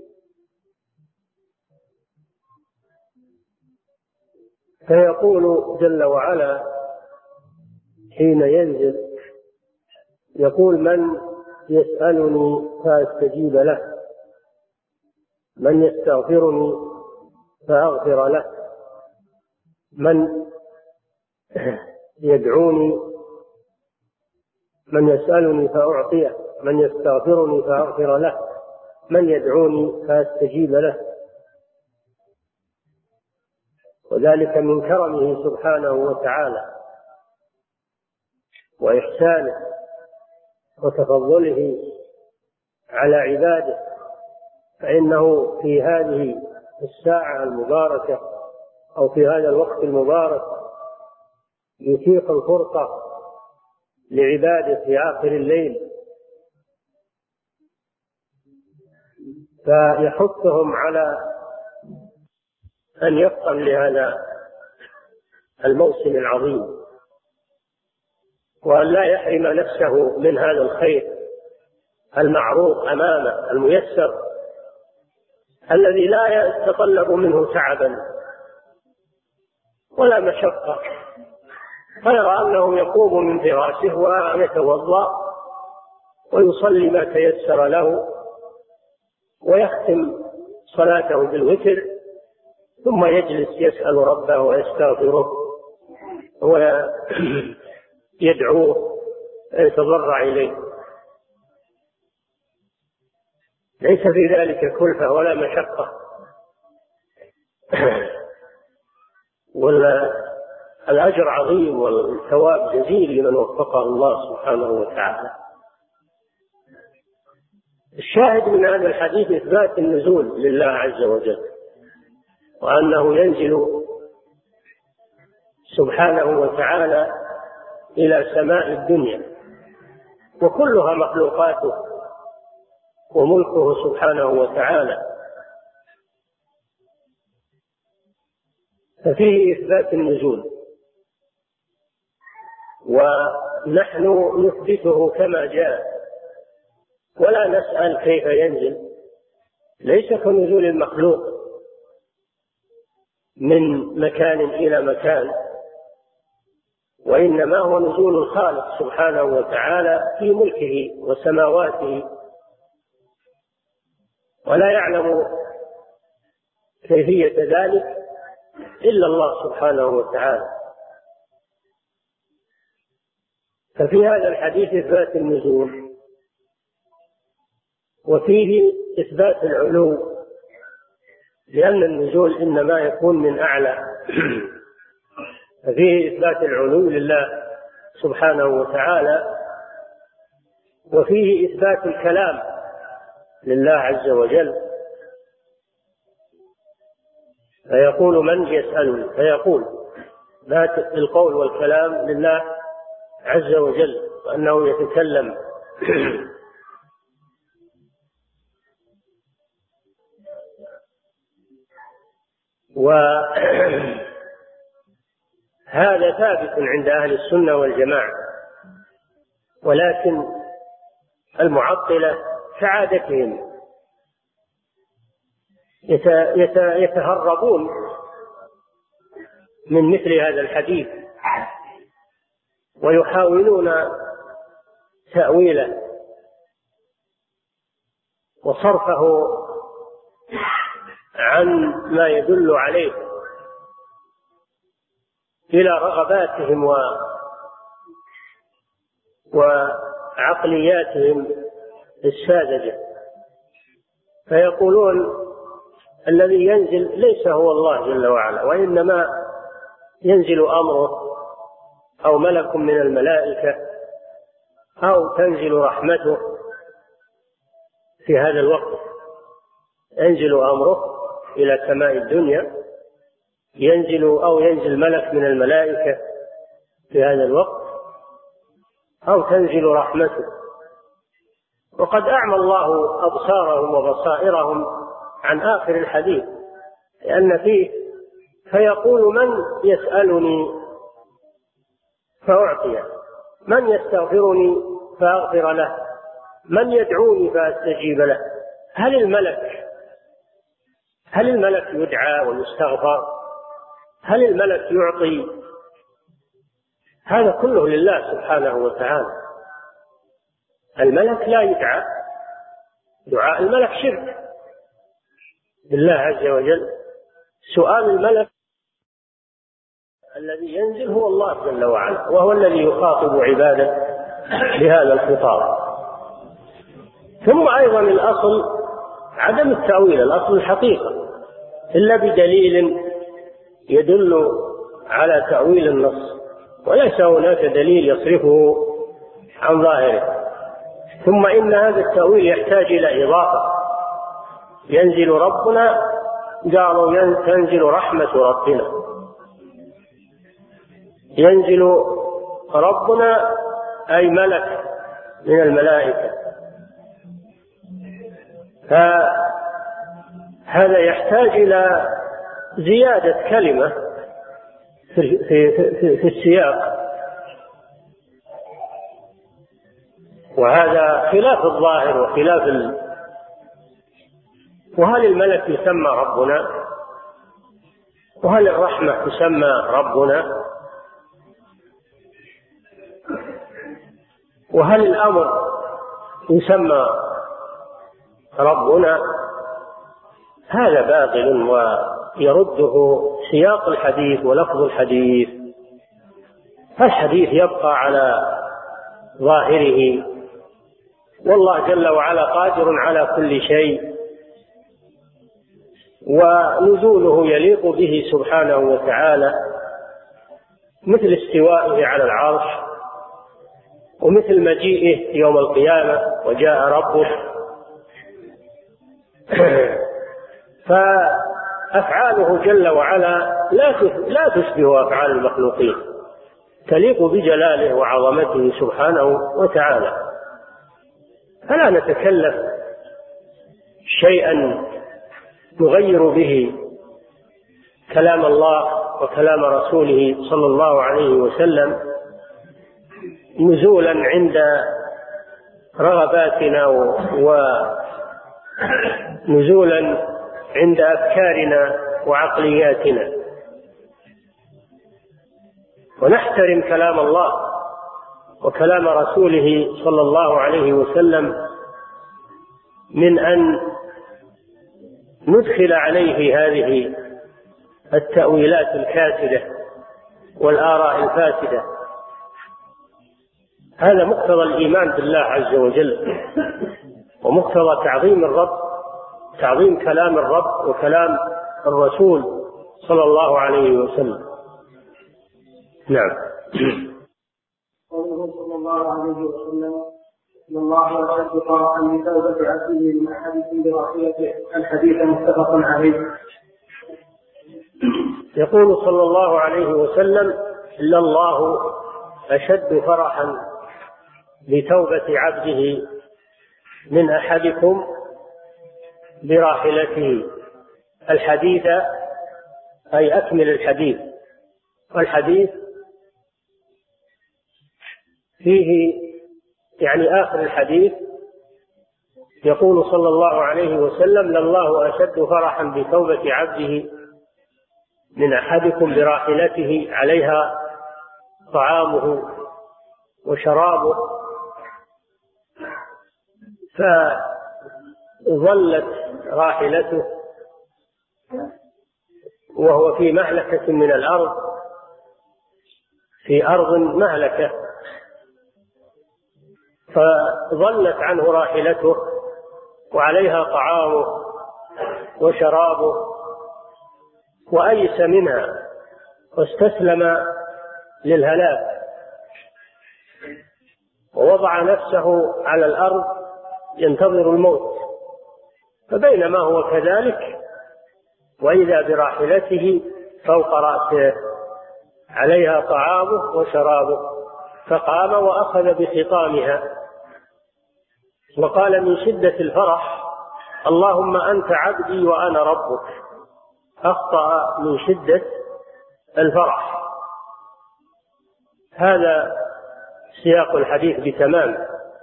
فيقول جل وعلا حين ينزل، يقول: من يسألني فأستجيب له، من يستغفرني فأغفر له، من يدعوني، من يسألني فأعطيه، من يستغفرني فأغفر له، من يدعوني فأستجيب له. وذلك من كرمه سبحانه وتعالى وإحسانه وتفضله على عباده، فإنه في هذه الساعة المباركة أو في هذا الوقت المبارك يتيح الفرصة لعباده في آخر الليل، فيحثهم على أن يفطن لهذا الموسم العظيم، وأن لا يحرم نفسه من هذا الخير المعروض أمامه الميسر الذي لا يتطلب منه تعبا ولا مشقة، غير أنه يقوم من فراشه ويتوضأ ويصلي ما تيسر له ويختم صلاته بالوتر، ثم يجلس يسأل ربه ويستغفره ويدعوه ويتضرع إليه. ليس في ذلك كلفة ولا مشقة، والأجر عظيم والثواب جزيل لمن وفقه الله سبحانه وتعالى. الشاهد من هذا الحديث إثبات النزول لله عز وجل، وأنه ينزل سبحانه وتعالى إلى سماء الدنيا، وكلها مخلوقاته وملكه سبحانه وتعالى، ففيه إثبات النزول، ونحن نثبته كما جاء ولا نسأل كيف ينزل. ليس كنزول المخلوق من مكان إلى مكان، وإنما هو نزول الخالق سبحانه وتعالى في ملكه وسماواته، ولا يعلم كيفية ذلك إلا الله سبحانه وتعالى. ففي هذا الحديث إثبات النزول، وفيه إثبات العلو، لأن النزول إنما يكون من أعلى. ففيه إثبات العلو لله سبحانه وتعالى، وفيه إثبات الكلام لله عز وجل. فيقول من يسألني، فيقول ذات القول والكلام لله عز وجل، وأنه يتكلم. وهذا ثابت عند أهل السنة والجماعة، ولكن المعطلة كعادتهم يتهربون من مثل هذا الحديث ويحاولون تأويله وصرفه عن ما يدل عليه إلى رغباتهم وعقلياتهم الساذجة. فيقولون الذي ينزل ليس هو الله جل وعلا، وإنما ينزل أمره أو ملك من الملائكة أو تنزل رحمته في هذا الوقت. ينزل أمره إلى سماء الدنيا، ينزل ملك من الملائكة في هذا الوقت، أو تنزل رحمته. وقد أعمى الله أبصارهم وبصائرهم عن آخر الحديث، لأن فيه فيقول من يسألني فأعطيه، من يستغفرني فأغفر له، من يدعوني فأستجيب له. هل الملك يدعى ويستغفر؟ هل الملك يعطي؟ هذا كله لله سبحانه وتعالى. الملك لا يدعى، دعاء الملك شرك بالله عز وجل. سؤال الملك الذي ينزل هو الله جل وعلا، وهو الذي يخاطب عباده بهذا الخطاب. ثم أيضا الأصل عدم التأويل، الأصل الحقيقة، إلا بدليل يدل على تأويل النص، وليس هناك دليل يصرفه عن ظاهره. ثم إن هذا التأويل يحتاج إلى إضافة. ينزل ربنا، قالوا تنزل رحمة ربنا. ينزل ربنا أي ملك من الملائكة. فهذا يحتاج إلى زيادة كلمة في السياق، وهذا خلاف الظاهر وخلاف وهل الملك يسمى ربنا؟ وهل الرحمة تسمى ربنا؟ وهل الأمر يسمى ربنا؟ هذا باطل ويرده سياق الحديث ولفظ الحديث. فالحديث يبقى على ظاهره، والله جل وعلا قادر على كل شيء، ونزوله يليق به سبحانه وتعالى، مثل استوائه على العرش، ومثل مجيئه يوم القيامة وجاء ربه. فأفعاله جل وعلا لا تشبه أفعال المخلوقين، تليق بجلاله وعظمته سبحانه وتعالى. فلا نتكلف شيئا نغير به كلام الله وكلام رسوله صلى الله عليه وسلم نزولا عند رغباتنا ونزولا عند أفكارنا وعقلياتنا. ونحترم كلام الله وكلام رسوله صلى الله عليه وسلم من أن ندخل عليه هذه التأويلات الكاسدة والآراء الفاسدة هذا مقتضى الإيمان بالله عز وجل، ومقتضى تعظيم الرب، تعظيم كلام الرب وكلام الرسول صلى الله عليه وسلم. نعم. قوله صلى الله عليه وسلم: إن الله يشهد فرحا بتوبة عبده من أحدكم براحلته، الحديث متفق عليه. يقول صلى الله عليه وسلم: إلا الله أشد فرحا بتوبة عبده من أحدكم براحلته. الحديث أي أكمل الحديث، والحديث فيه يعني آخر الحديث يقول صلى الله عليه وسلم: لله أشد فرحا بتوبة عبده من أحدكم براحلته عليها طعامه وشرابه، فظلت راحلته وهو في مهلكة من الأرض، في أرض مهلكة، فظلت عنه راحلته وعليها طعامه وشرابه، وأيس منها واستسلم للهلاك، ووضع نفسه على الأرض ينتظر الموت. فبينما هو كذلك وإذا براحلته فوق رأسه عليها طعامه وشرابه، فقام وأخذ بخطامها وقال من شدة الفرح: اللهم أنت عبدي وأنا ربك. أخطأ من شدة الفرح. هذا سياق الحديث بتمام،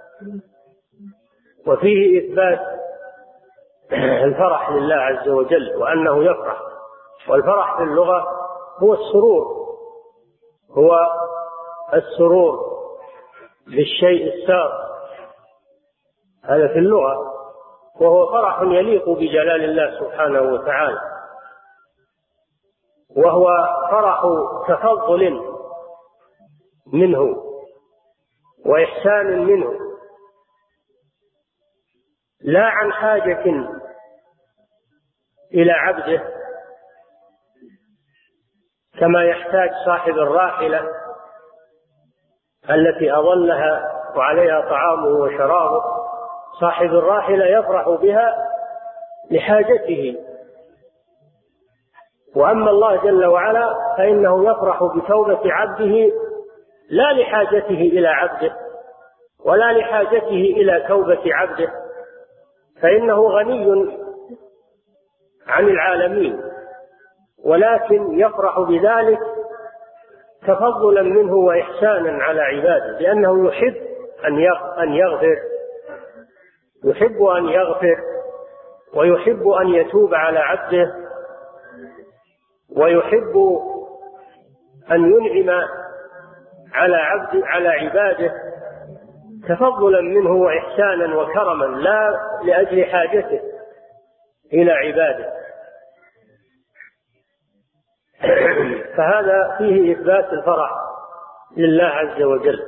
وفيه إثبات الفرح لله عز وجل وأنه يفرح. والفرح في اللغة هو السرور، هو السرور بالشيء السار، هذا في اللغة، وهو فرح يليق بجلال الله سبحانه وتعالى، وهو فرح تفضل منه وإحسان منه، لا عن حاجة إلى عبده كما يحتاج صاحب الراحلة التي أظلها وعليها طعامه وشرابه. صاحب الراحلة يفرح بها لحاجته، وأما الله جل وعلا فإنه يفرح بتوبة عبده لا لحاجته إلى عبده ولا لحاجته إلى توبة عبده، فإنه غني عن العالمين، ولكن يفرح بذلك تفضلا منه وإحسانا على عباده، لأنه يحب أن يغفر، يحب أن يغفر، ويحب أن يتوب على عبده، ويحب أن ينعم على عباده تفضلا منه وإحسانا وكرما، لا لأجل حاجته إلى عباده. فهذا فيه إثبات الفرح لله عز وجل.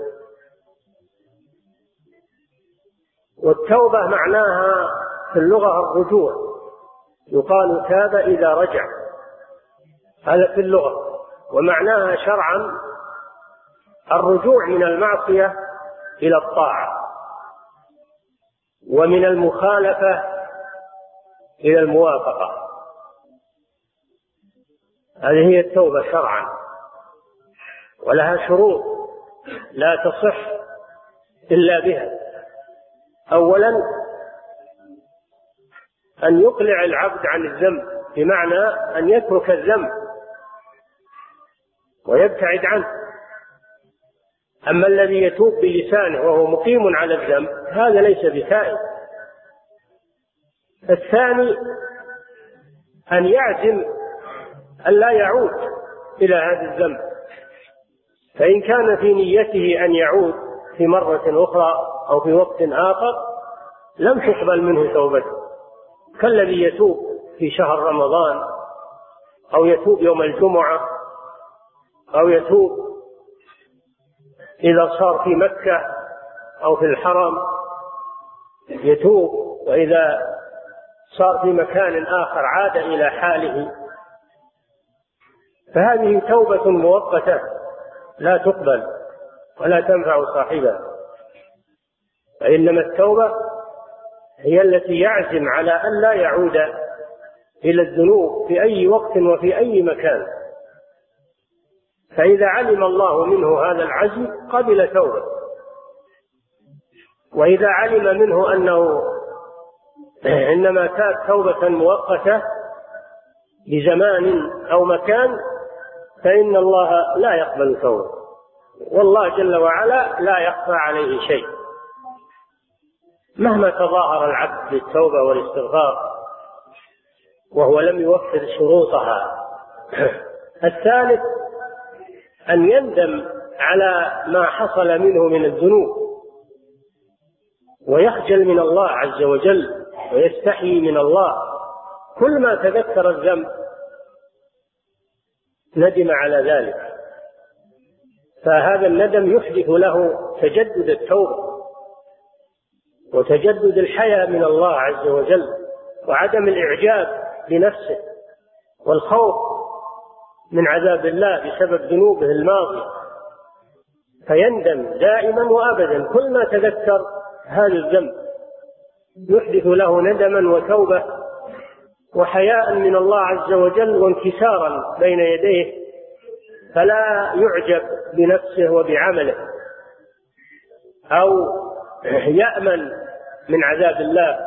والتوبة معناها في اللغة الرجوع، يقال تاب إذا رجع، هذا في اللغة. ومعناها شرعا الرجوع من المعصية إلى الطاعة، ومن المخالفة إلى الموافقة. هذه هي التوبة شرعا، ولها شروط لا تصح إلا بها. أولا أن يقلع العبد عن الذنب، بمعنى أن يترك الذنب ويبتعد عنه. أما الذي يتوب بلسانه وهو مقيم على الذنب هذا ليس بتائب. الثاني أن يعزم أن لا يعود إلى هذا الذنب، فإن كان في نيته أن يعود في مرة أخرى أو في وقت آخر لم تقبل منه توبته، كالذي يتوب في شهر رمضان أو يتوب يوم الجمعة أو يتوب إذا صار في مكة أو في الحرم يتوب، وإذا صار في مكان آخر عاد إلى حاله، فهذه توبة مؤقتة لا تقبل ولا تنفع صاحبها. فإنما التوبة هي التي يعزم على أن لا يعود إلى الذنوب في أي وقت وفي أي مكان، فإذا علم الله منه هذا العزم قبل توبة. وإذا علم منه أنه إنما تاب توبة مؤقتة بزمان أو مكان فإن الله لا يقبل توبة، والله جل وعلا لا يخفى عليه شيء مهما تظاهر العبد بالتوبة والاستغفار وهو لم يوفر شروطها. الثالث أن يندم على ما حصل منه من الذنوب ويخجل من الله عز وجل ويستحيي من الله، كل ما تذكر الذنب ندم على ذلك، فهذا الندم يحدث له تجدد التوبة وتجدد الحياء من الله عز وجل وعدم الإعجاب بنفسه والخوف من عذاب الله بسبب ذنوبه الماضية، فيندم دائما وأبدا كل ما تذكر هذا الذنب يحدث له ندما وتوبة وحياء من الله عز وجل وانكسارا بين يديه، فلا يعجب بنفسه وبعمله أو يأمن من عذاب الله.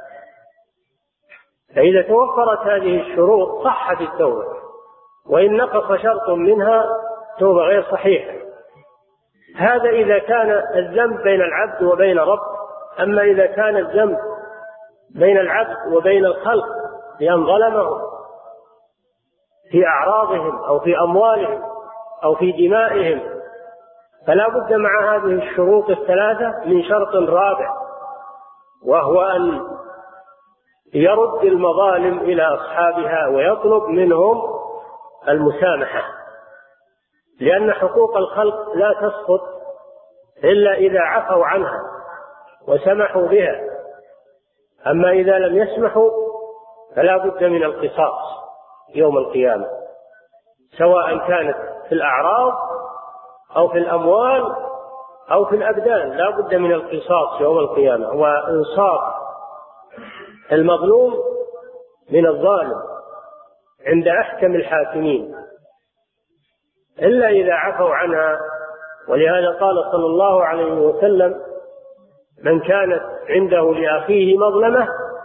فإذا توفرت هذه الشروط صحت التوبة، وإن نقص شرط منها توبة غير صحيحة. هذا إذا كان الذنب بين العبد وبين رب. أما إذا كان الذنب بين العبد وبين الخلق بأن ظلمهم في أعراضهم أو في أموالهم أو في دمائهم، فلا بد مع هذه الشروط الثلاثة من شرط رابع، وهو أن يرد المظالم إلى أصحابها ويطلب منهم المسامحة، لأن حقوق الخلق لا تسقط إلا إذا عفوا عنها وسمحوا بها. أما إذا لم يسمحوا فلا بد من القصاص يوم القيامة، سواء كانت في الأعراض أو في الأموال أو في الأبدان، لا بد من القصاص يوم القيامة وإنصاف المظلوم من الظالم عند أحكم الحاكمين، إلا إذا عفوا عنها. ولهذا قال صلى الله عليه وسلم: من كانت عنده لأخيه مظلمة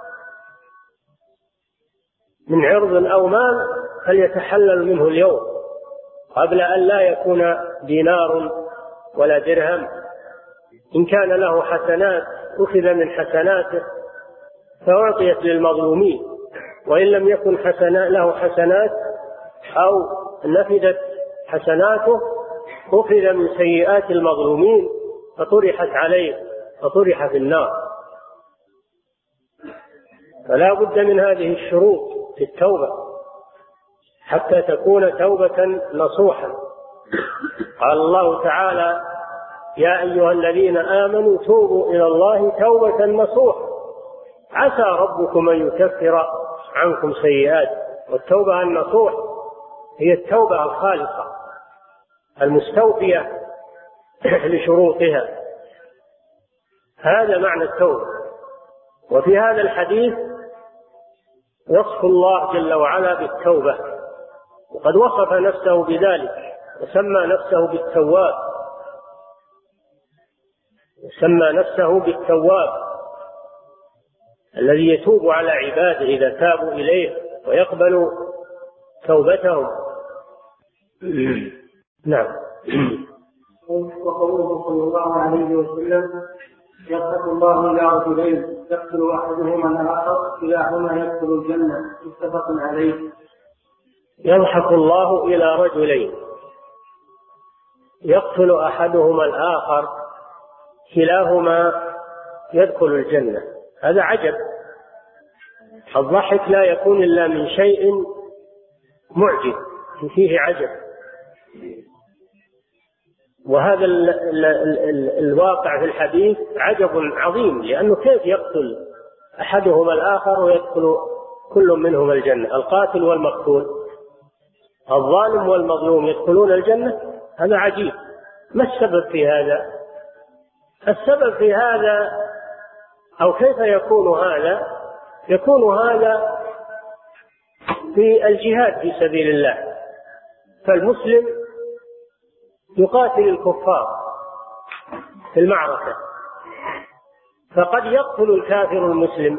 من عرض أو مال فليتحلل منه اليوم قبل أن لا يكون دينار ولا درهم. إن كان له حسنات أخذ من حسناته فأعطيت للمظلومين، وإن لم يكن له حسنات أو نفدت حسناته أخذ من سيئات المظلومين فطرحت عليه فطرح في النار. فلا بد من هذه الشروط في التوبة حتى تكون توبة نصوحة. قال الله تعالى: يا أيها الذين آمنوا توبوا إلى الله توبة نصوحة عسى ربكم أن يكفر عنكم سيئات. والتوبة النصوح هي التوبة الخالصة المستوفية لشروطها، هذا معنى التوبة. وفي هذا الحديث وصف الله جل وعلا بالتوبة، وقد وصف نفسه بذلك وسمى نفسه بالتواب، الذي يتوب على عباده إذا تابوا إليه ويقبل توبتهم. نعم. وقوله صلى الله عليه وسلم: يضحك الله إلى رجلين يقتل أحدهما الآخر كلاهما يدخل الجنة، متفق عليه. يضحك الله إلى رجلين يقتل أحدهما الآخر كلاهما يدخل الجنة. هذا عجب. الضحك لا يكون إلا من شيء معجب فيه عجب. وهذا الواقع في الحديث عجب عظيم، لأنه كيف يقتل أحدهما الآخر ويدخل كل منهما الجنة؟ القاتل والمقتول، الظالم والمظلوم يدخلون الجنة؟ هذا عجيب. ما السبب في هذا؟ السبب في هذا، أو كيف يكون هذا؟ يكون هذا في الجهاد في سبيل الله. فالمسلم يقاتل الكفار في المعركة، فقد يقتل الكافر المسلم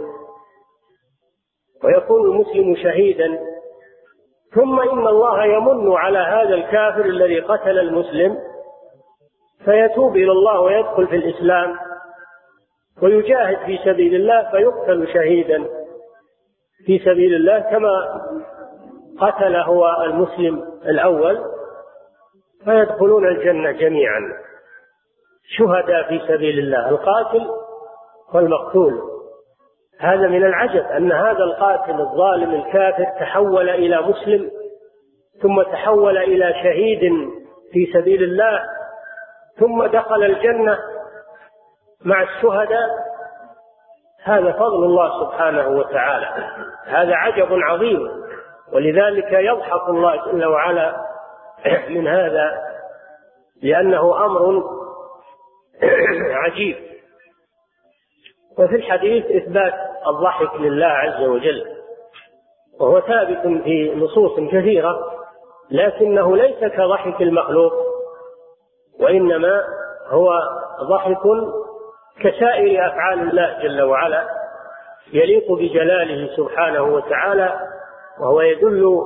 ويكون المسلم شهيدا، ثم إن الله يمن على هذا الكافر الذي قتل المسلم فيتوب إلى الله ويدخل في الإسلام ويجاهد في سبيل الله فيقتل شهيدا في سبيل الله كما قتل هو المسلم الأول، فيدخلون الجنة جميعا شهداء في سبيل الله، القاتل والمقتول. هذا من العجب أن هذا القاتل الظالم الكافر تحول إلى مسلم، ثم تحول إلى شهيد في سبيل الله، ثم دخل الجنة مع الشهداء. هذا فضل الله سبحانه وتعالى، هذا عجب عظيم. ولذلك يضحك الله جل وعلا من هذا، لأنه أمر عجيب. وفي الحديث إثبات الضحك لله عز وجل، وهو ثابت في نصوص كثيرة، لكنه ليس كضحك المخلوق، وإنما هو ضحك كسائر أفعال الله جل وعلا، يليق بجلاله سبحانه وتعالى، وهو يدل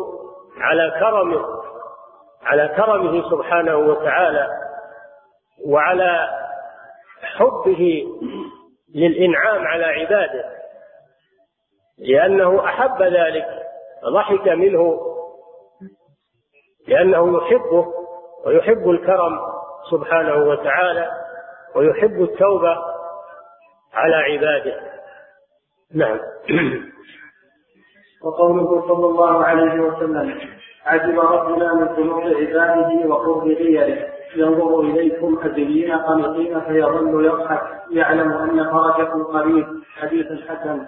على كرمه سبحانه وتعالى وعلى حبه للإنعام على عباده، لأنه أحب ذلك ضحك منه، لأنه يحبه ويحب الكرم سبحانه وتعالى ويحب التوبة على عباده. نعم. وقوله صلى الله عليه وسلم: عجب ربنا من قنوط عباده وقرب غيره، ينظر إليكم أذلين قانطين فيظل يضحك يعلم أن فرجكم قريب. حديث حسن.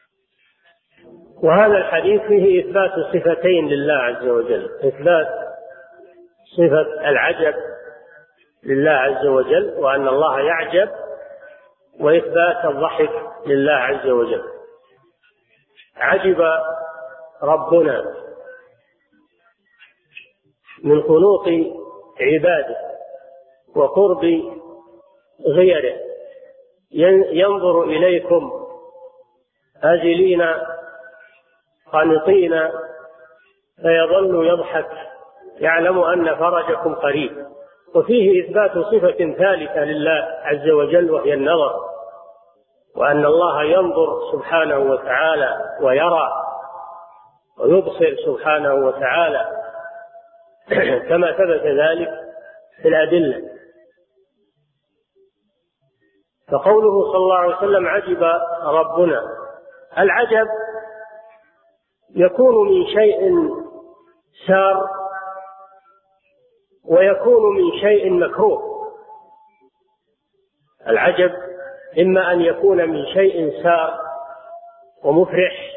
وهذا الحديث فيه إثبات صفتين لله عز وجل: إثبات صفة العجب لله عز وجل وأن الله يعجب، وإثبات الضحك لله عز وجل. عجب ربنا من قنوط عباده وقرب غيره، ينظر إليكم آجلين قانطين فيظل يضحك يعلم أن فرجكم قريب. وفيه إثبات صفة ثالثة لله عز وجل، وهي النظر، وأن الله ينظر سبحانه وتعالى ويرى ويبصر سبحانه وتعالى كما ثبت ذلك في الأدلة. فقوله صلى الله عليه وسلم: عجب ربنا، العجب يكون من شيء سار ويكون من شيء مكروه. العجب إما أن يكون من شيء سار ومفرح،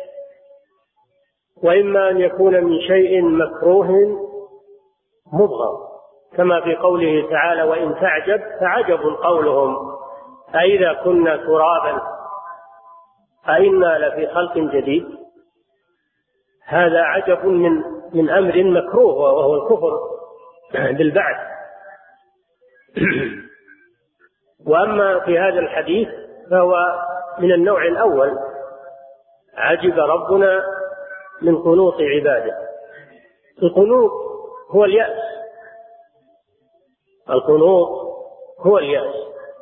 وإما أن يكون من شيء مكروه مبغض، كما في قوله تعالى: وإن تعجب فعجب قولهم أئذا كنا ترابا أئنا لفي خلق جديد. هذا عجب من أمر مكروه، وهو الكفر بالبعث. وأما في هذا الحديث فهو من النوع الأول: عجب ربنا من قنوط عباده. القنوط هو اليأس، القنوط هو اليأس،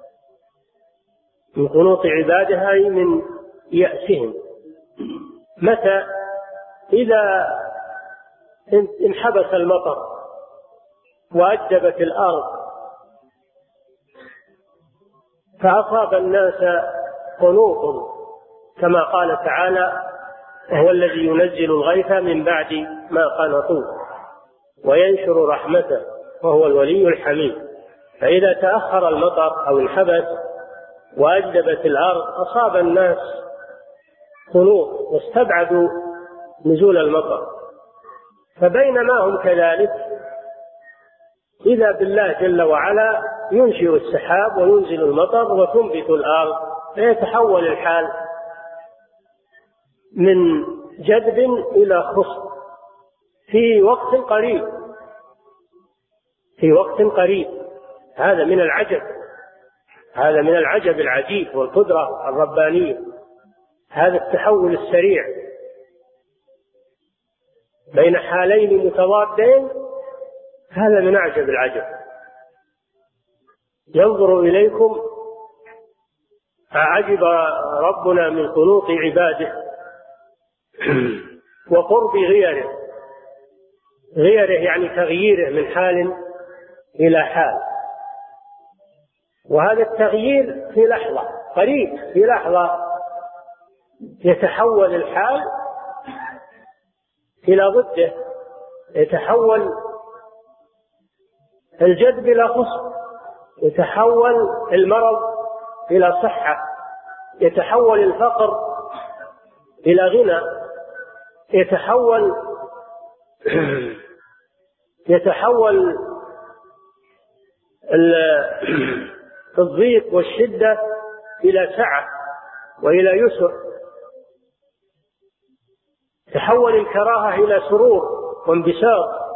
من قنوط عباده أي من يأسهم. متى؟ إذا انحبس المطر وأجدبت الأرض فأصاب الناس قنوط، كما قال تعالى: وهو الذي ينزل الغيث من بعد ما قنطوا وينشر رحمته وهو الولي الحميد. فإذا تأخر المطر أو انحبس وأجدبت الأرض أصاب الناس قنوط واستبعدوا نزول المطر. فبينما هم كذلك إذا بالله جل وعلا ينشئ السحاب وينزل المطر وتنبت الأرض، فيتحول الحال من جدب إلى خصب في وقت قريب، في وقت قريب. هذا من العجب، هذا من العجب العجيب والقدرة الربانية، هذا التحول السريع بين حالين متضادين، هذا من أعجب العجب. ينظر إليكم عجب ربنا من قنوط عباده وقرب غيره، غيره يعني تغييره من حال إلى حال، وهذا التغيير في لحظة قريب، في لحظة يتحول الحال إلى ضده، يتحول الجدب إلى خصب، يتحول المرض إلى صحة، يتحول الفقر إلى غنى، يتحول الضيق والشدة إلى سعة وإلى يسر، تحول الكراهة إلى سرور وانبساط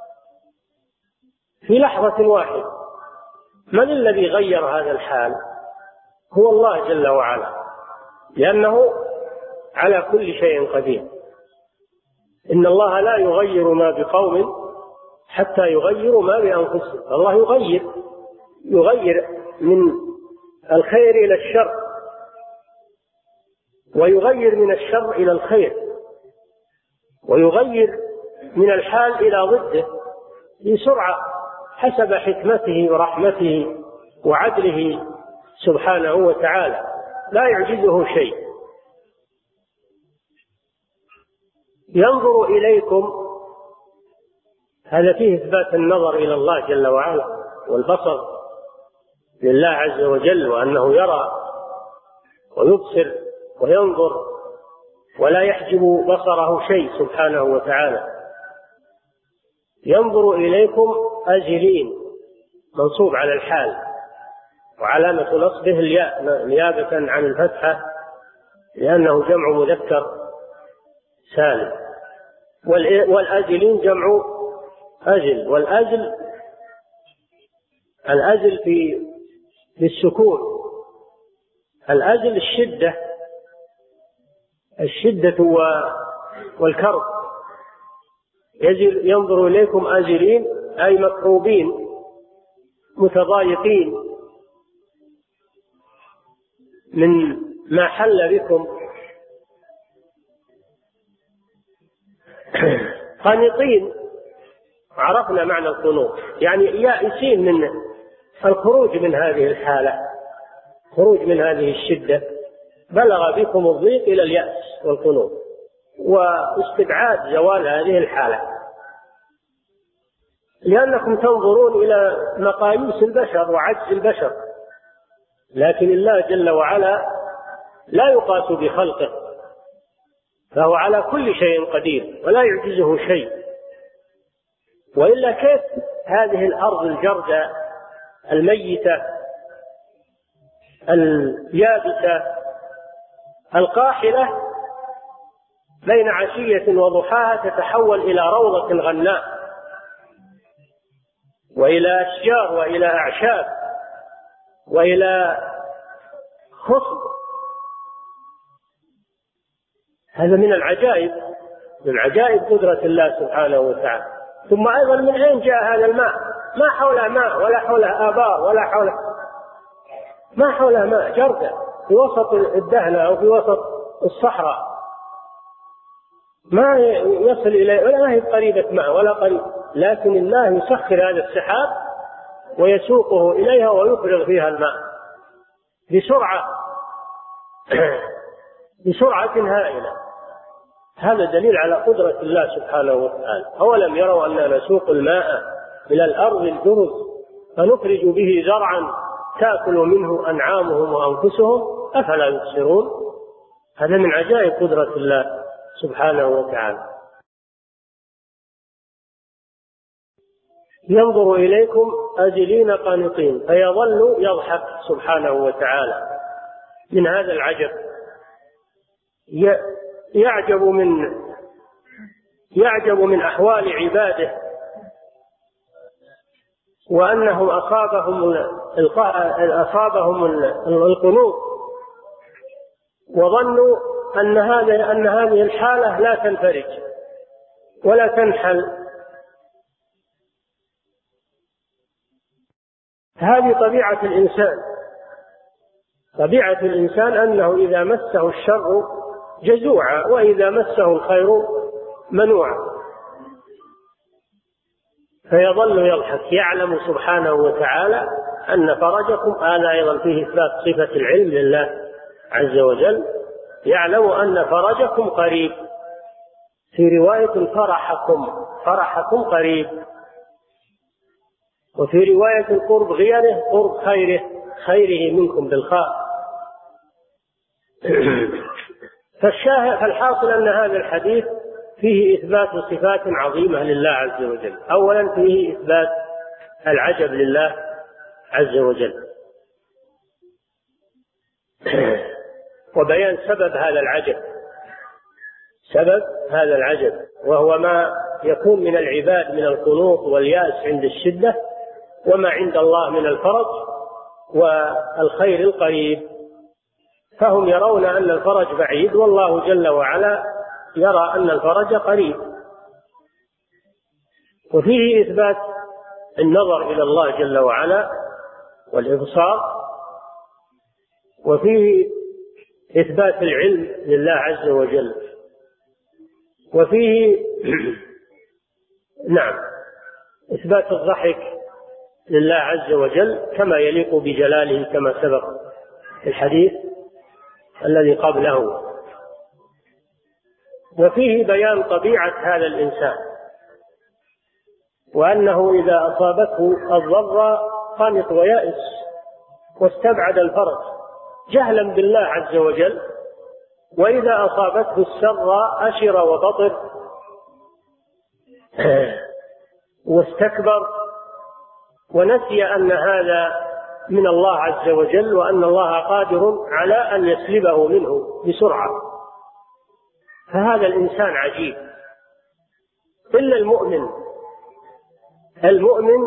في لحظة واحدة. من الذي غير هذا الحال؟ هو الله جل وعلا، لأنه على كل شيء قدير. إن الله لا يغير ما بقوم حتى يغيروا ما بأنفسهم. الله يغير من الخير إلى الشر، ويغير من الشر إلى الخير، ويغير من الحال إلى ضده بسرعة حسب حكمته ورحمته وعدله سبحانه وتعالى، لا يعجزه شيء. ينظر إليكم، هذا فيه إثبات النظر إلى الله جل وعلا والبصر لله عز وجل، وأنه يرى ويبصر وينظر ولا يحجب بصره شيء سبحانه وتعالى. ينظر إليكم أجلين، منصوب على الحال، وعلامة نصبه الياء نيابة عن الفتحة لأنه جمع مذكر سالم، والأجلين جمع أجل، والأجل الأجل في السكون، الأجل الشدة والكرب. ينظر إليكم آجلين أي مكروبين متضايقين من ما حل بكم، قانطين. عرفنا معنى القنوط، يعني يائسين من الخروج من هذه الحالة، خروج من هذه الشدة. بلغ بكم الضيق إلى اليأس والقنوط واستبعاد زوال هذه الحالة، لأنكم تنظرون إلى مقاييس البشر وعجز البشر، لكن الله جل وعلا لا يقاس بخلقه، فهو على كل شيء قدير ولا يعجزه شيء. وإلا كيف هذه الأرض الجردة الميتة اليابسة القاحلة بين عشية وضحاها تتحول إلى روضة غناء وإلى أشجار وإلى أعشاب وإلى خصب؟ هذا من العجائب، من عجائب قدرة الله سبحانه وتعالى. ثم أيضا من أين جاء هذا الماء؟ ما حولها ماء ولا حولها آبار ولا حولها، ما حولها ماء، جردة في وسط الدهنة أو في وسط الصحراء، ما يصل إليه ولا هي قريبة ماء ولا قريب، لكن الله يسخر هذا السحاب ويسوقه إليها ويفرغ فيها الماء بسرعة هائلة. هذا دليل على قدرة الله سبحانه وتعالى. أولم يروا أننا نسوق الماء إلى الأرض الجرز فنخرج به زرعا تأكل منه أنعامهم وأنفسهم أفلا يبصرون. هذا من عجائب قدرة الله سبحانه وتعالى. ينظر إليكم آجلين قانطين فيظل يضحك سبحانه وتعالى من هذا العجب. يعجب من أحوال عباده، وأنهم أصابهم القنوط وظنوا أن هذه الحالة لا تنفرج ولا تنحل. هذه طبيعة الإنسان أنه إذا مسه الشر جزوعا وإذا مسه الخير منوعا، فيظل يضحك. يعلم سبحانه وتعالى أن فرجكم، هذا أيضا فيه إثبات صفة العلم لله عز وجل، يعلم أن فرجكم قريب. في رواية فرحكم قريب، وفي رواية قرب غيره قرب خيره منكم بالخاء. فالحاصل أن هذا الحديث فيه إثبات صفات عظيمة لله عز وجل. أولا فيه إثبات العجب لله عز وجل، وبيان سبب هذا العجب، وهو ما يكون من العباد من القنوط واليأس عند الشدة، وما عند الله من الفرج والخير القريب. فهم يرون أن الفرج بعيد، والله جل وعلا يرى أن الفرج قريب. وفيه إثبات النظر إلى الله جل وعلا والإبصار، وفيه إثبات العلم لله عز وجل، وفيه إثبات الضحك لله عز وجل كما يليق بجلاله كما سبق في الحديث الذي قبله. وفيه بيان طبيعة هذا الإنسان، وأنه إذا أصابته الضر قنط ويأس واستبعد الفرج جهلا بالله عز وجل، وإذا أصابته السر أشر وبطر واستكبر ونسي أن هذا من الله عز وجل، وأن الله قادر على أن يسلبه منه بسرعة. فهذا الإنسان عجيب. إلا المؤمن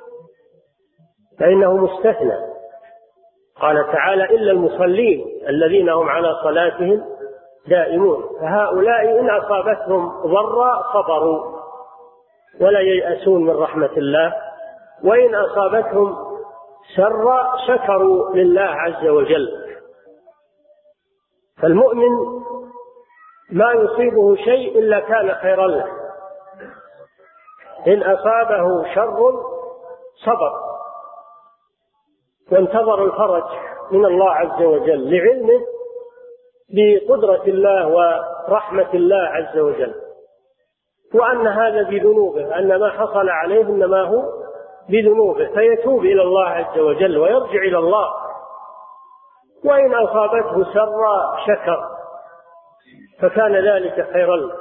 فإنه مستثنى. قال تعالى: إلا المصلين الذين هم على صلاتهم دائمون. فهؤلاء إن أصابتهم ضرا صبروا ولا ييأسون من رحمة الله، وإن أصابتهم شر شكروا لله عز وجل. فالمؤمن ما يصيبه شيء إلا كان خيرا له. إن أصابه شر صبر وانتظر الفرج من الله عز وجل لعلمه بقدرة الله ورحمة الله عز وجل، وأن هذا بذنوبه، أن ما حصل عليه إنما هو بذنوبه، فيتوب إلى الله عز وجل ويرجع إلى الله. وإن أصابته سر شكر فكان ذلك خيرا له.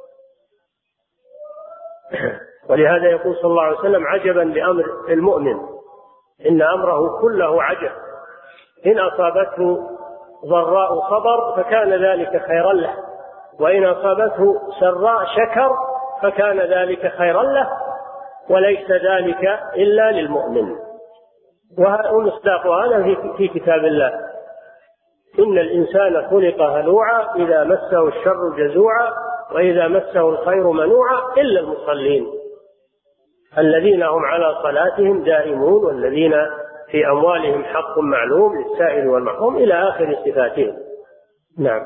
ولهذا يقول صلى الله عليه وسلم: عجبا لأمر المؤمن، إن أمره كله عجب، إن أصابته ضراء صبر فكان ذلك خيرا له، وإن أصابته سراء شكر فكان ذلك خيرا له، وليس ذلك إلا للمؤمن. ومصداق هذا في كتاب الله: إن الإنسان خلق هلوعا إذا مسه الشر جزوعا وإذا مسه الخير منوعا إلا المصلين الذين هم على صلاتهم دائمون والذين في أموالهم حق معلوم للسائل والمحروم إلى آخر صفاتهم. نعم.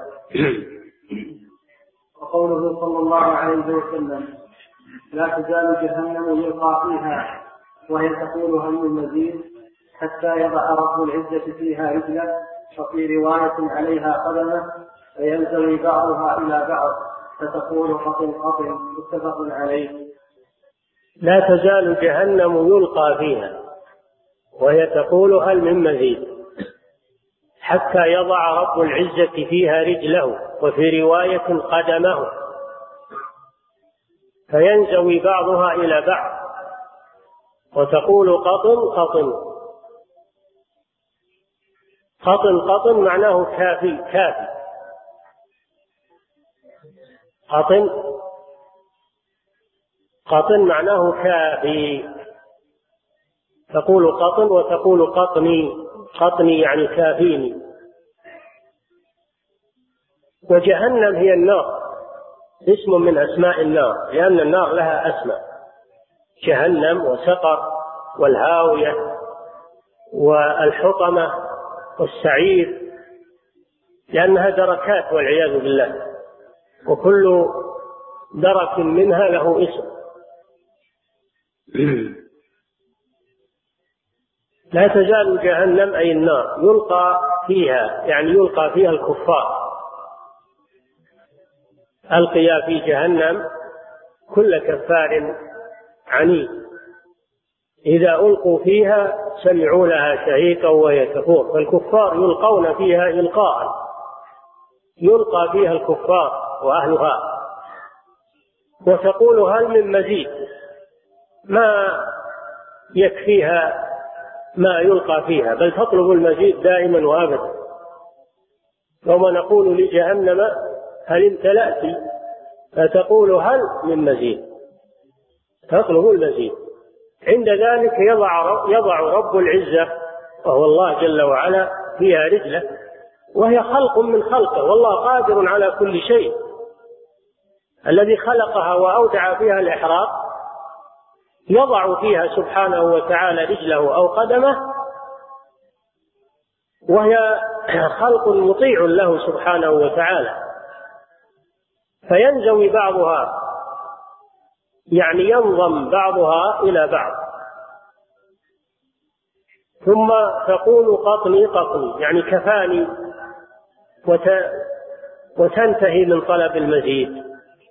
وقوله صلى الله عليه وسلم: لا تزال جهنم يلقى فيها وهي تقول هل من مزيد حتى يضع رب العزة فيها رجله، وفي رواية عليها قدمه فينزوي بعضها إلى بعض فتقول قطن قطن، متفق عليه. لا تزال جهنم يلقى فيها وهي تقول هل من مزيد، حتى يضع رب العزة فيها رجله، وفي رواية قدمه، فينزوي بعضها إلى بعض، وتقول قطن قطن. قطن قطن معناه كافي كافي. قطن قطن معناه كافي. تقول قطن وتقول قطني. قطني يعني كافيني. وجهنم هي النار، اسم من أسماء النار، لأن النار لها أسماء: جهنم وسقر والهاوية والحطمة والسعير، لأنها دركات والعياذ بالله، وكل درك منها له اسم. لا تزال جهنم أي النار يلقى فيها، يعني يلقى فيها الكفار. ألقي في جهنم كل كفار عنيد، إذا ألقوا فيها سمعوا لها شهيقا وهي تفور. فالكفار يلقون فيها إلقاء، يلقى فيها الكفار وأهلها. وتقول هل من مزيد، ما يكفيها ما يلقى فيها، بل تطلب المزيد دائما وأبدا. وما نقول لجهنم هل امتلأت، فتقول هل من مزيد، تطلب المزيد. عند ذلك يضع رب العزة وهو الله جل وعلا فيها رجله، وهي خلق من خلقه، والله قادر على كل شيء. الذي خلقها وأودع فيها الإحراق يضع فيها سبحانه وتعالى رجله أو قدمه، وهي خلق مطيع له سبحانه وتعالى، فينزوي بعضها، يعني ينضم بعضها إلى بعض. ثم تقول قطني قطني، يعني كفاني، وتنتهي من طلب المزيد.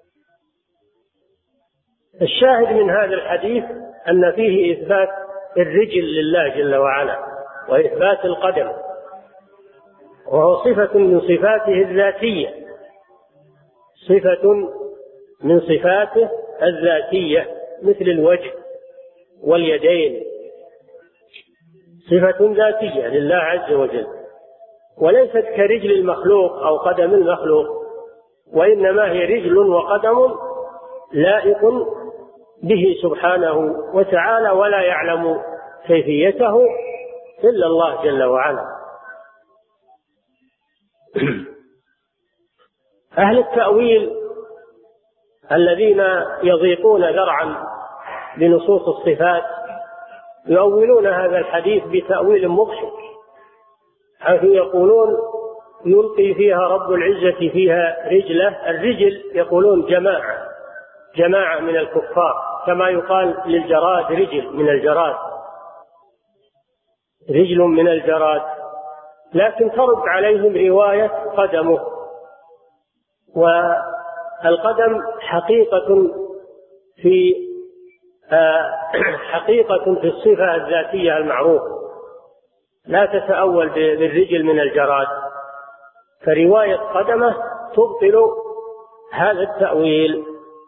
الشاهد من هذا الحديث أن فيه إثبات الرجل لله جل وعلا، وإثبات القدم، وهو صفة من صفاته الذاتية، صفة من صفاته الذاتية، مثل الوجه واليدين، صفة ذاتية لله عز وجل، وليست كرجل المخلوق أو قدم المخلوق، وإنما هي رجل وقدم لائق به سبحانه وتعالى، ولا يعلم كيفيته إلا الله جل وعلا. أهل التأويل الذين يضيقون ذرعا بنصوص الصفات يؤولون هذا الحديث بتأويل مضحك، حيث يقولون يلقي فيها رب العزة فيها رجله. الرجل يقولون جماعة من الكفار، كما يقال للجراد رجل من الجراد، رجل من الجراد، لكن ترد عليهم رواية قدمه. والقدم حقيقة في الصفة الذاتية المعروفة، لا تتأول بالرجل من الجراد، فرواية قدمه تبطل هذا التأويل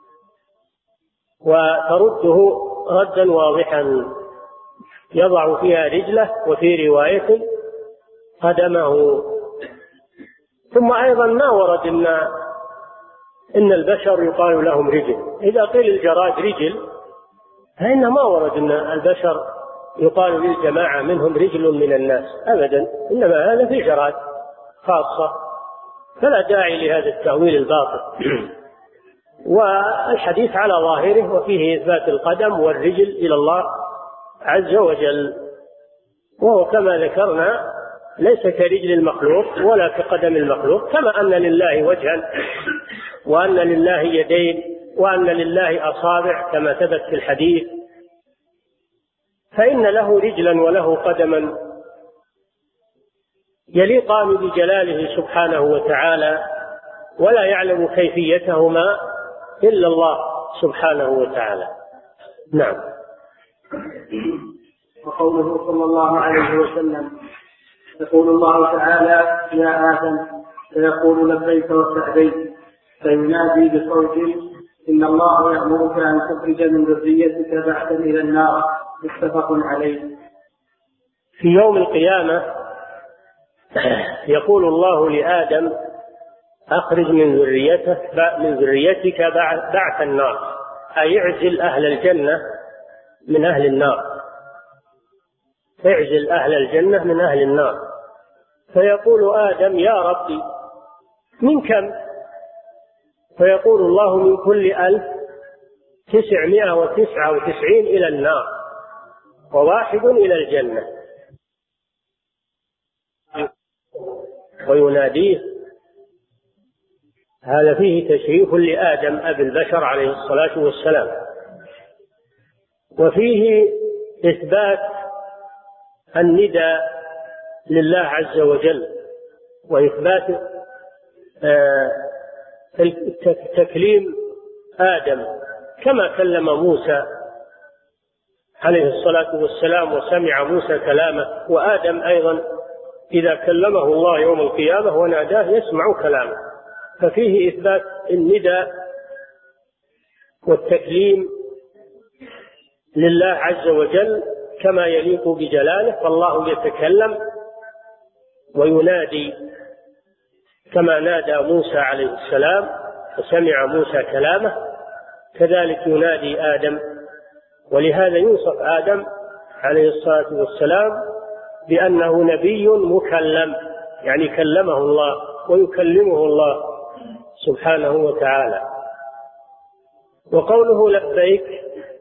وترده ردا واضحا، يضع فيها رجله وفي رواية قدمه. ثم أيضا ما ورد إن البشر يقال لهم رجل. إذا قيل الجراد رجل فإن ما ورد إن البشر يقال للجماعة منهم رجل من الناس أبدا، إنما هذا في جراد خاصة، فلا داعي لهذا التأويل الباطل. والحديث على ظاهره وفيه إثبات القدم والرجل إلى الله عز وجل، وهو كما ذكرنا ليس كرجل المخلوق ولا كقدم المخلوق، كما أن لله وجها وأن لله يدين وأن لله أصابع كما ثبت في الحديث، فإن له رجلا وله قدما يليقان بجلاله سبحانه وتعالى، ولا يعلم كيفيتهما إلا الله سبحانه وتعالى. نعم. وقوله صلى الله عليه وسلم: يقول الله تعالى: يا آدم، فيقول: لبيك وسعديك، فينادي بصوت: إن الله يأمرك أن تخرج من ذريتك بعثا إلى النار. متفق عليه. في يوم القيامة يقول الله لآدم: أخرج من ذريتك بعث النار، أي اعزل أهل الجنة من أهل النار، اعزل أهل الجنة من أهل النار. فيقول آدم: يا ربي، من كم؟ فيقول الله: من كل 1999 إلى النار وواحد إلى الجنة. ويناديه. هذا فيه تشريف لآدم أبي البشر عليه الصلاة والسلام، وفيه إثبات النداء لله عز وجل، وإثبات تكليم آدم كما كلم موسى عليه الصلاة والسلام وسمع موسى كلامه، وآدم أيضا إذا كلمه الله يوم القيامة وناداه يسمع كلامه. ففيه إثبات النداء والتكليم لله عز وجل كما يليق بجلاله، فالله يتكلم وينادي كما نادى موسى عليه السلام وسمع موسى كلامه، كذلك ينادي آدم. ولهذا يوصف آدم عليه الصلاة والسلام بأنه نبي مكلم، يعني كلمه الله ويكلمه الله سبحانه وتعالى. وقوله لبيك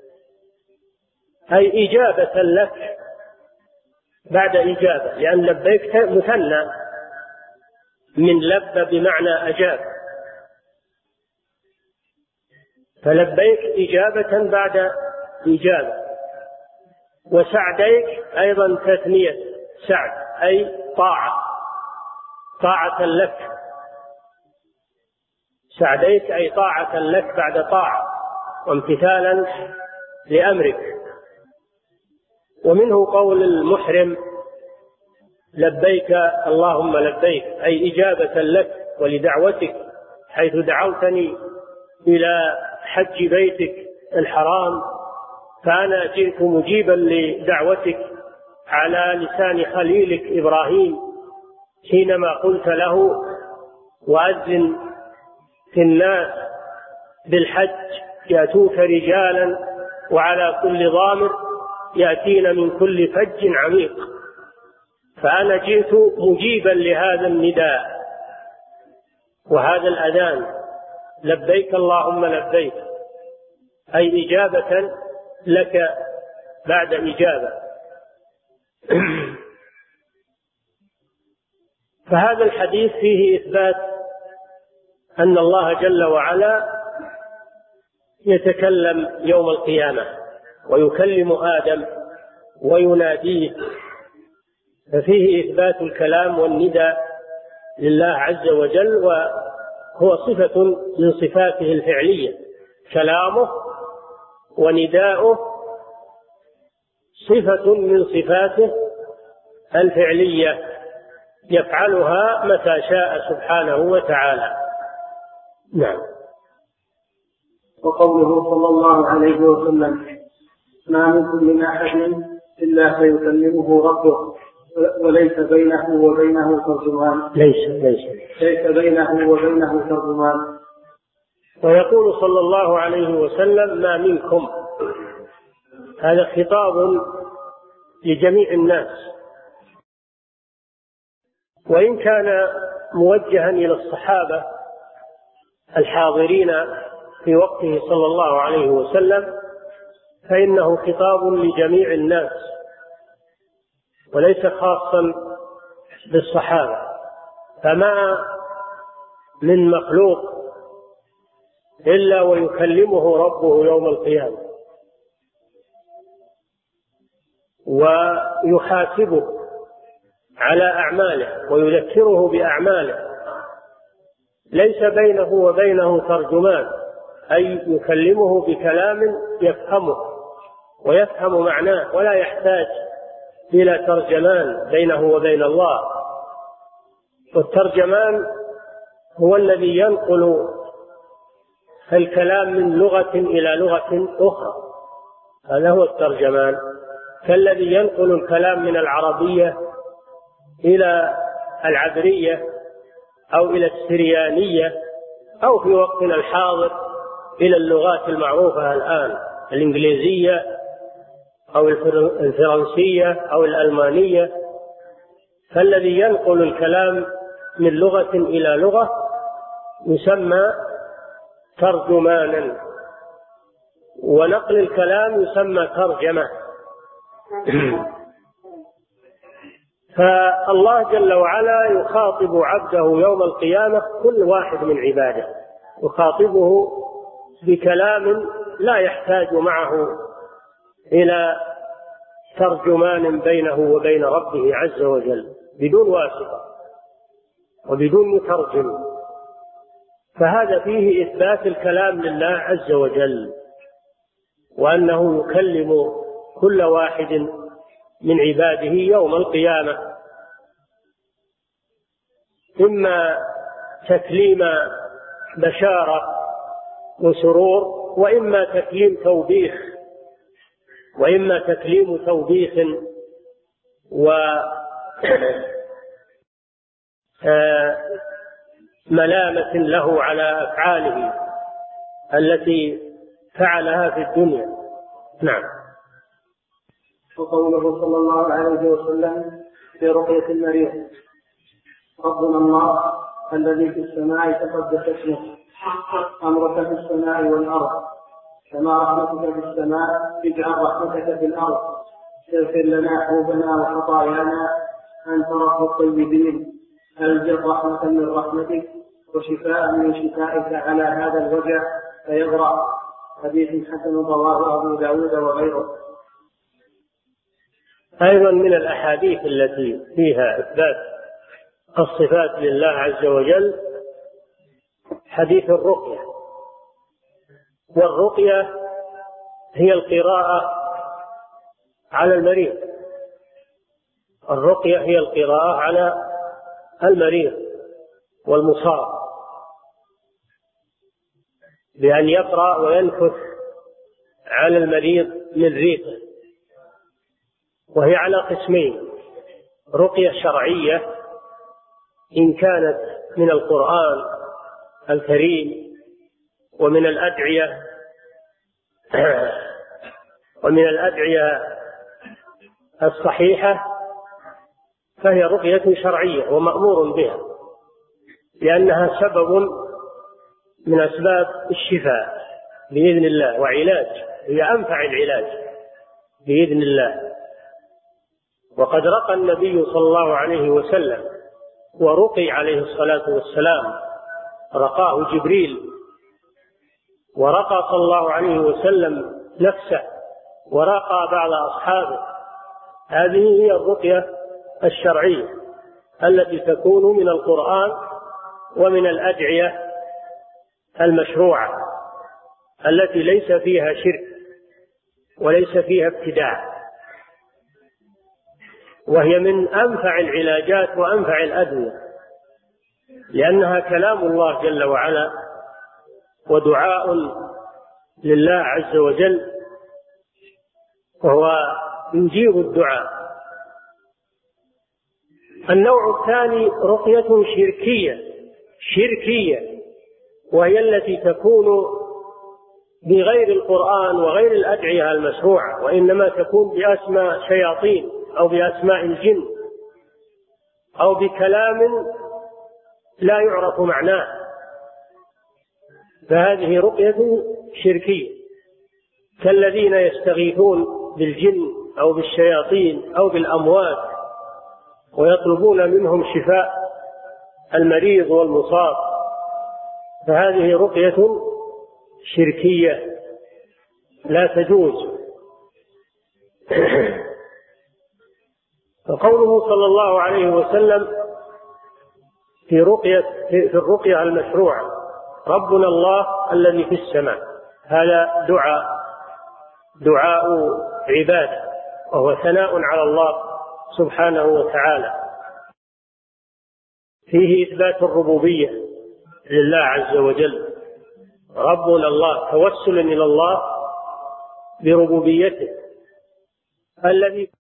أي إجابة لك بعد إجابة، لأن لبيك مثنى من لب بمعنى أجاب، فلبيك إجابة بعد إجابة. وسعديك أيضا تثنية سعد، أي طاعة لك. سعديك أي طاعة لك بعد طاعة وامتثالا لأمرك. ومنه قول المحرم: لبيك اللهم لبيك، أي إجابة لك ولدعوتك، حيث دعوتني إلى حج بيتك الحرام، فأنا جئت مجيبا لدعوتك على لسان خليلك إبراهيم حينما قلت له: وأذن في الناس بالحج يأتوك رجالا وعلى كل ضامر يأتين من كل فج عميق. فأنا جئت مجيبا لهذا النداء وهذا الأذان: لبيك اللهم لبيك، أي إجابة لك بعد إجابة. فهذا الحديث فيه إثبات أن الله جل وعلا يتكلم يوم القيامة ويكلم آدم ويناديه، ففيه إثبات الكلام والنداء لله عز وجل، وهو صفة من صفاته الفعلية. كلامه ونداؤه صفة من صفاته الفعلية يفعلها متى شاء سبحانه وتعالى. نعم. وقوله صلى الله عليه وسلم: ما منكم من أحد إلا سيكلمه ربه وليس بينه وبينه ترجمان. ليس بينه وبينه ترجمان. ويقول صلى الله عليه وسلم: ما منكم، هذا خطاب لجميع الناس، وإن كان موجها إلى الصحابة الحاضرين في وقته صلى الله عليه وسلم، فإنه خطاب لجميع الناس وليس خاصا بالصحابة. فما من مخلوق إلا ويكلمه ربه يوم القيامة ويحاسبه على أعماله ويذكره بأعماله. ليس بينه وبينه ترجمان، أي يكلمه بكلام يفهمه ويفهم معناه، ولا يحتاج إلى ترجمان بينه وبين الله، والترجمان هو الذي ينقل الكلام من لغة إلى لغة أخرى، هذا هو الترجمان، كالذي ينقل الكلام من العربية إلى العبرية أو إلى السريانية أو في وقتنا الحاضر إلى اللغات المعروفة الآن، الإنجليزية أو الفرنسية أو الألمانية. فالذي ينقل الكلام من لغة إلى لغة يسمى ترجمانا، ونقل الكلام يسمى ترجمة. فالله جل وعلا يخاطب عبده يوم القيامة كل واحد من عباده، يخاطبه بكلام لا يحتاج معه إلى ترجمان بينه وبين ربه عز وجل، بدون واسطة وبدون مترجم. فهذا فيه إثبات الكلام لله عز وجل، وأنه يكلم كل واحد من عباده يوم القيامة، إما تكليم بشارة وسرور، وإما تكليم توبيخ، وإما تكليم توبيخ وملامة له على أفعاله التي فعلها في الدنيا. نعم. وقوله صلى الله عليه وسلم في رقية المريض: ربنا الله الذي في السماء تقدس اسمه، أمرك في السماء والأرض، كما رحمتك في السماء اجعل رحمتك في الأرض، اغفر لنا حوبنا وخطايانا، أنت رب الطيبين، أنزل رحمة من رحمتك وشفاء من شفائك على هذا الوجع فيبرأ. حديث حسن رواه أبو داود وغيره. أيضا من الأحاديث التي فيها إثبات الصفات لله عز وجل حديث الرقية. والرقية هي القراءة على المريض، الرقية هي القراءة على المريض والمصاب، بأن يقرأ وينفث على المريض من ريقه. وهي على قسمين: رقية شرعية إن كانت من القرآن الكريم ومن الأدعية الصحيحة، فهي رقية شرعية ومأمور بها، لأنها سبب من أسباب الشفاء بإذن الله، وعلاج، هي أنفع العلاج بإذن الله. وقد رقى النبي صلى الله عليه وسلم ورقي عليه الصلاة والسلام، رقاه جبريل، ورقى صلى الله عليه وسلم نفسه، ورقى بعض أصحابه. هذه هي الرقية الشرعية التي تكون من القرآن ومن الأدعية المشروعة التي ليس فيها شرك وليس فيها ابتداع، وهي من أنفع العلاجات وأنفع الأدوية، لأنها كلام الله جل وعلا ودعاء لله عز وجل، وهو يجيب الدعاء. النوع الثاني رقية شركية، وهي التي تكون بغير القرآن وغير الأدعية المشروعة، وإنما تكون بأسماء شياطين أو بأسماء الجن أو بكلام لا يعرف معناه، فهذه رقية شركية، كالذين يستغيثون بالجن أو بالشياطين أو بالأموات ويطلبون منهم شفاء المريض والمصاب، فهذه رقية شركية لا تجوز. فقوله صلى الله عليه وسلم في الرقية المشروعة: ربنا الله الذي في السماء، هذا دعاء عباده، وهو ثناء على الله سبحانه وتعالى، فيه إثبات الربوبية لله عز وجل، ربنا الله، توسل إلى الله بربوبيته الذي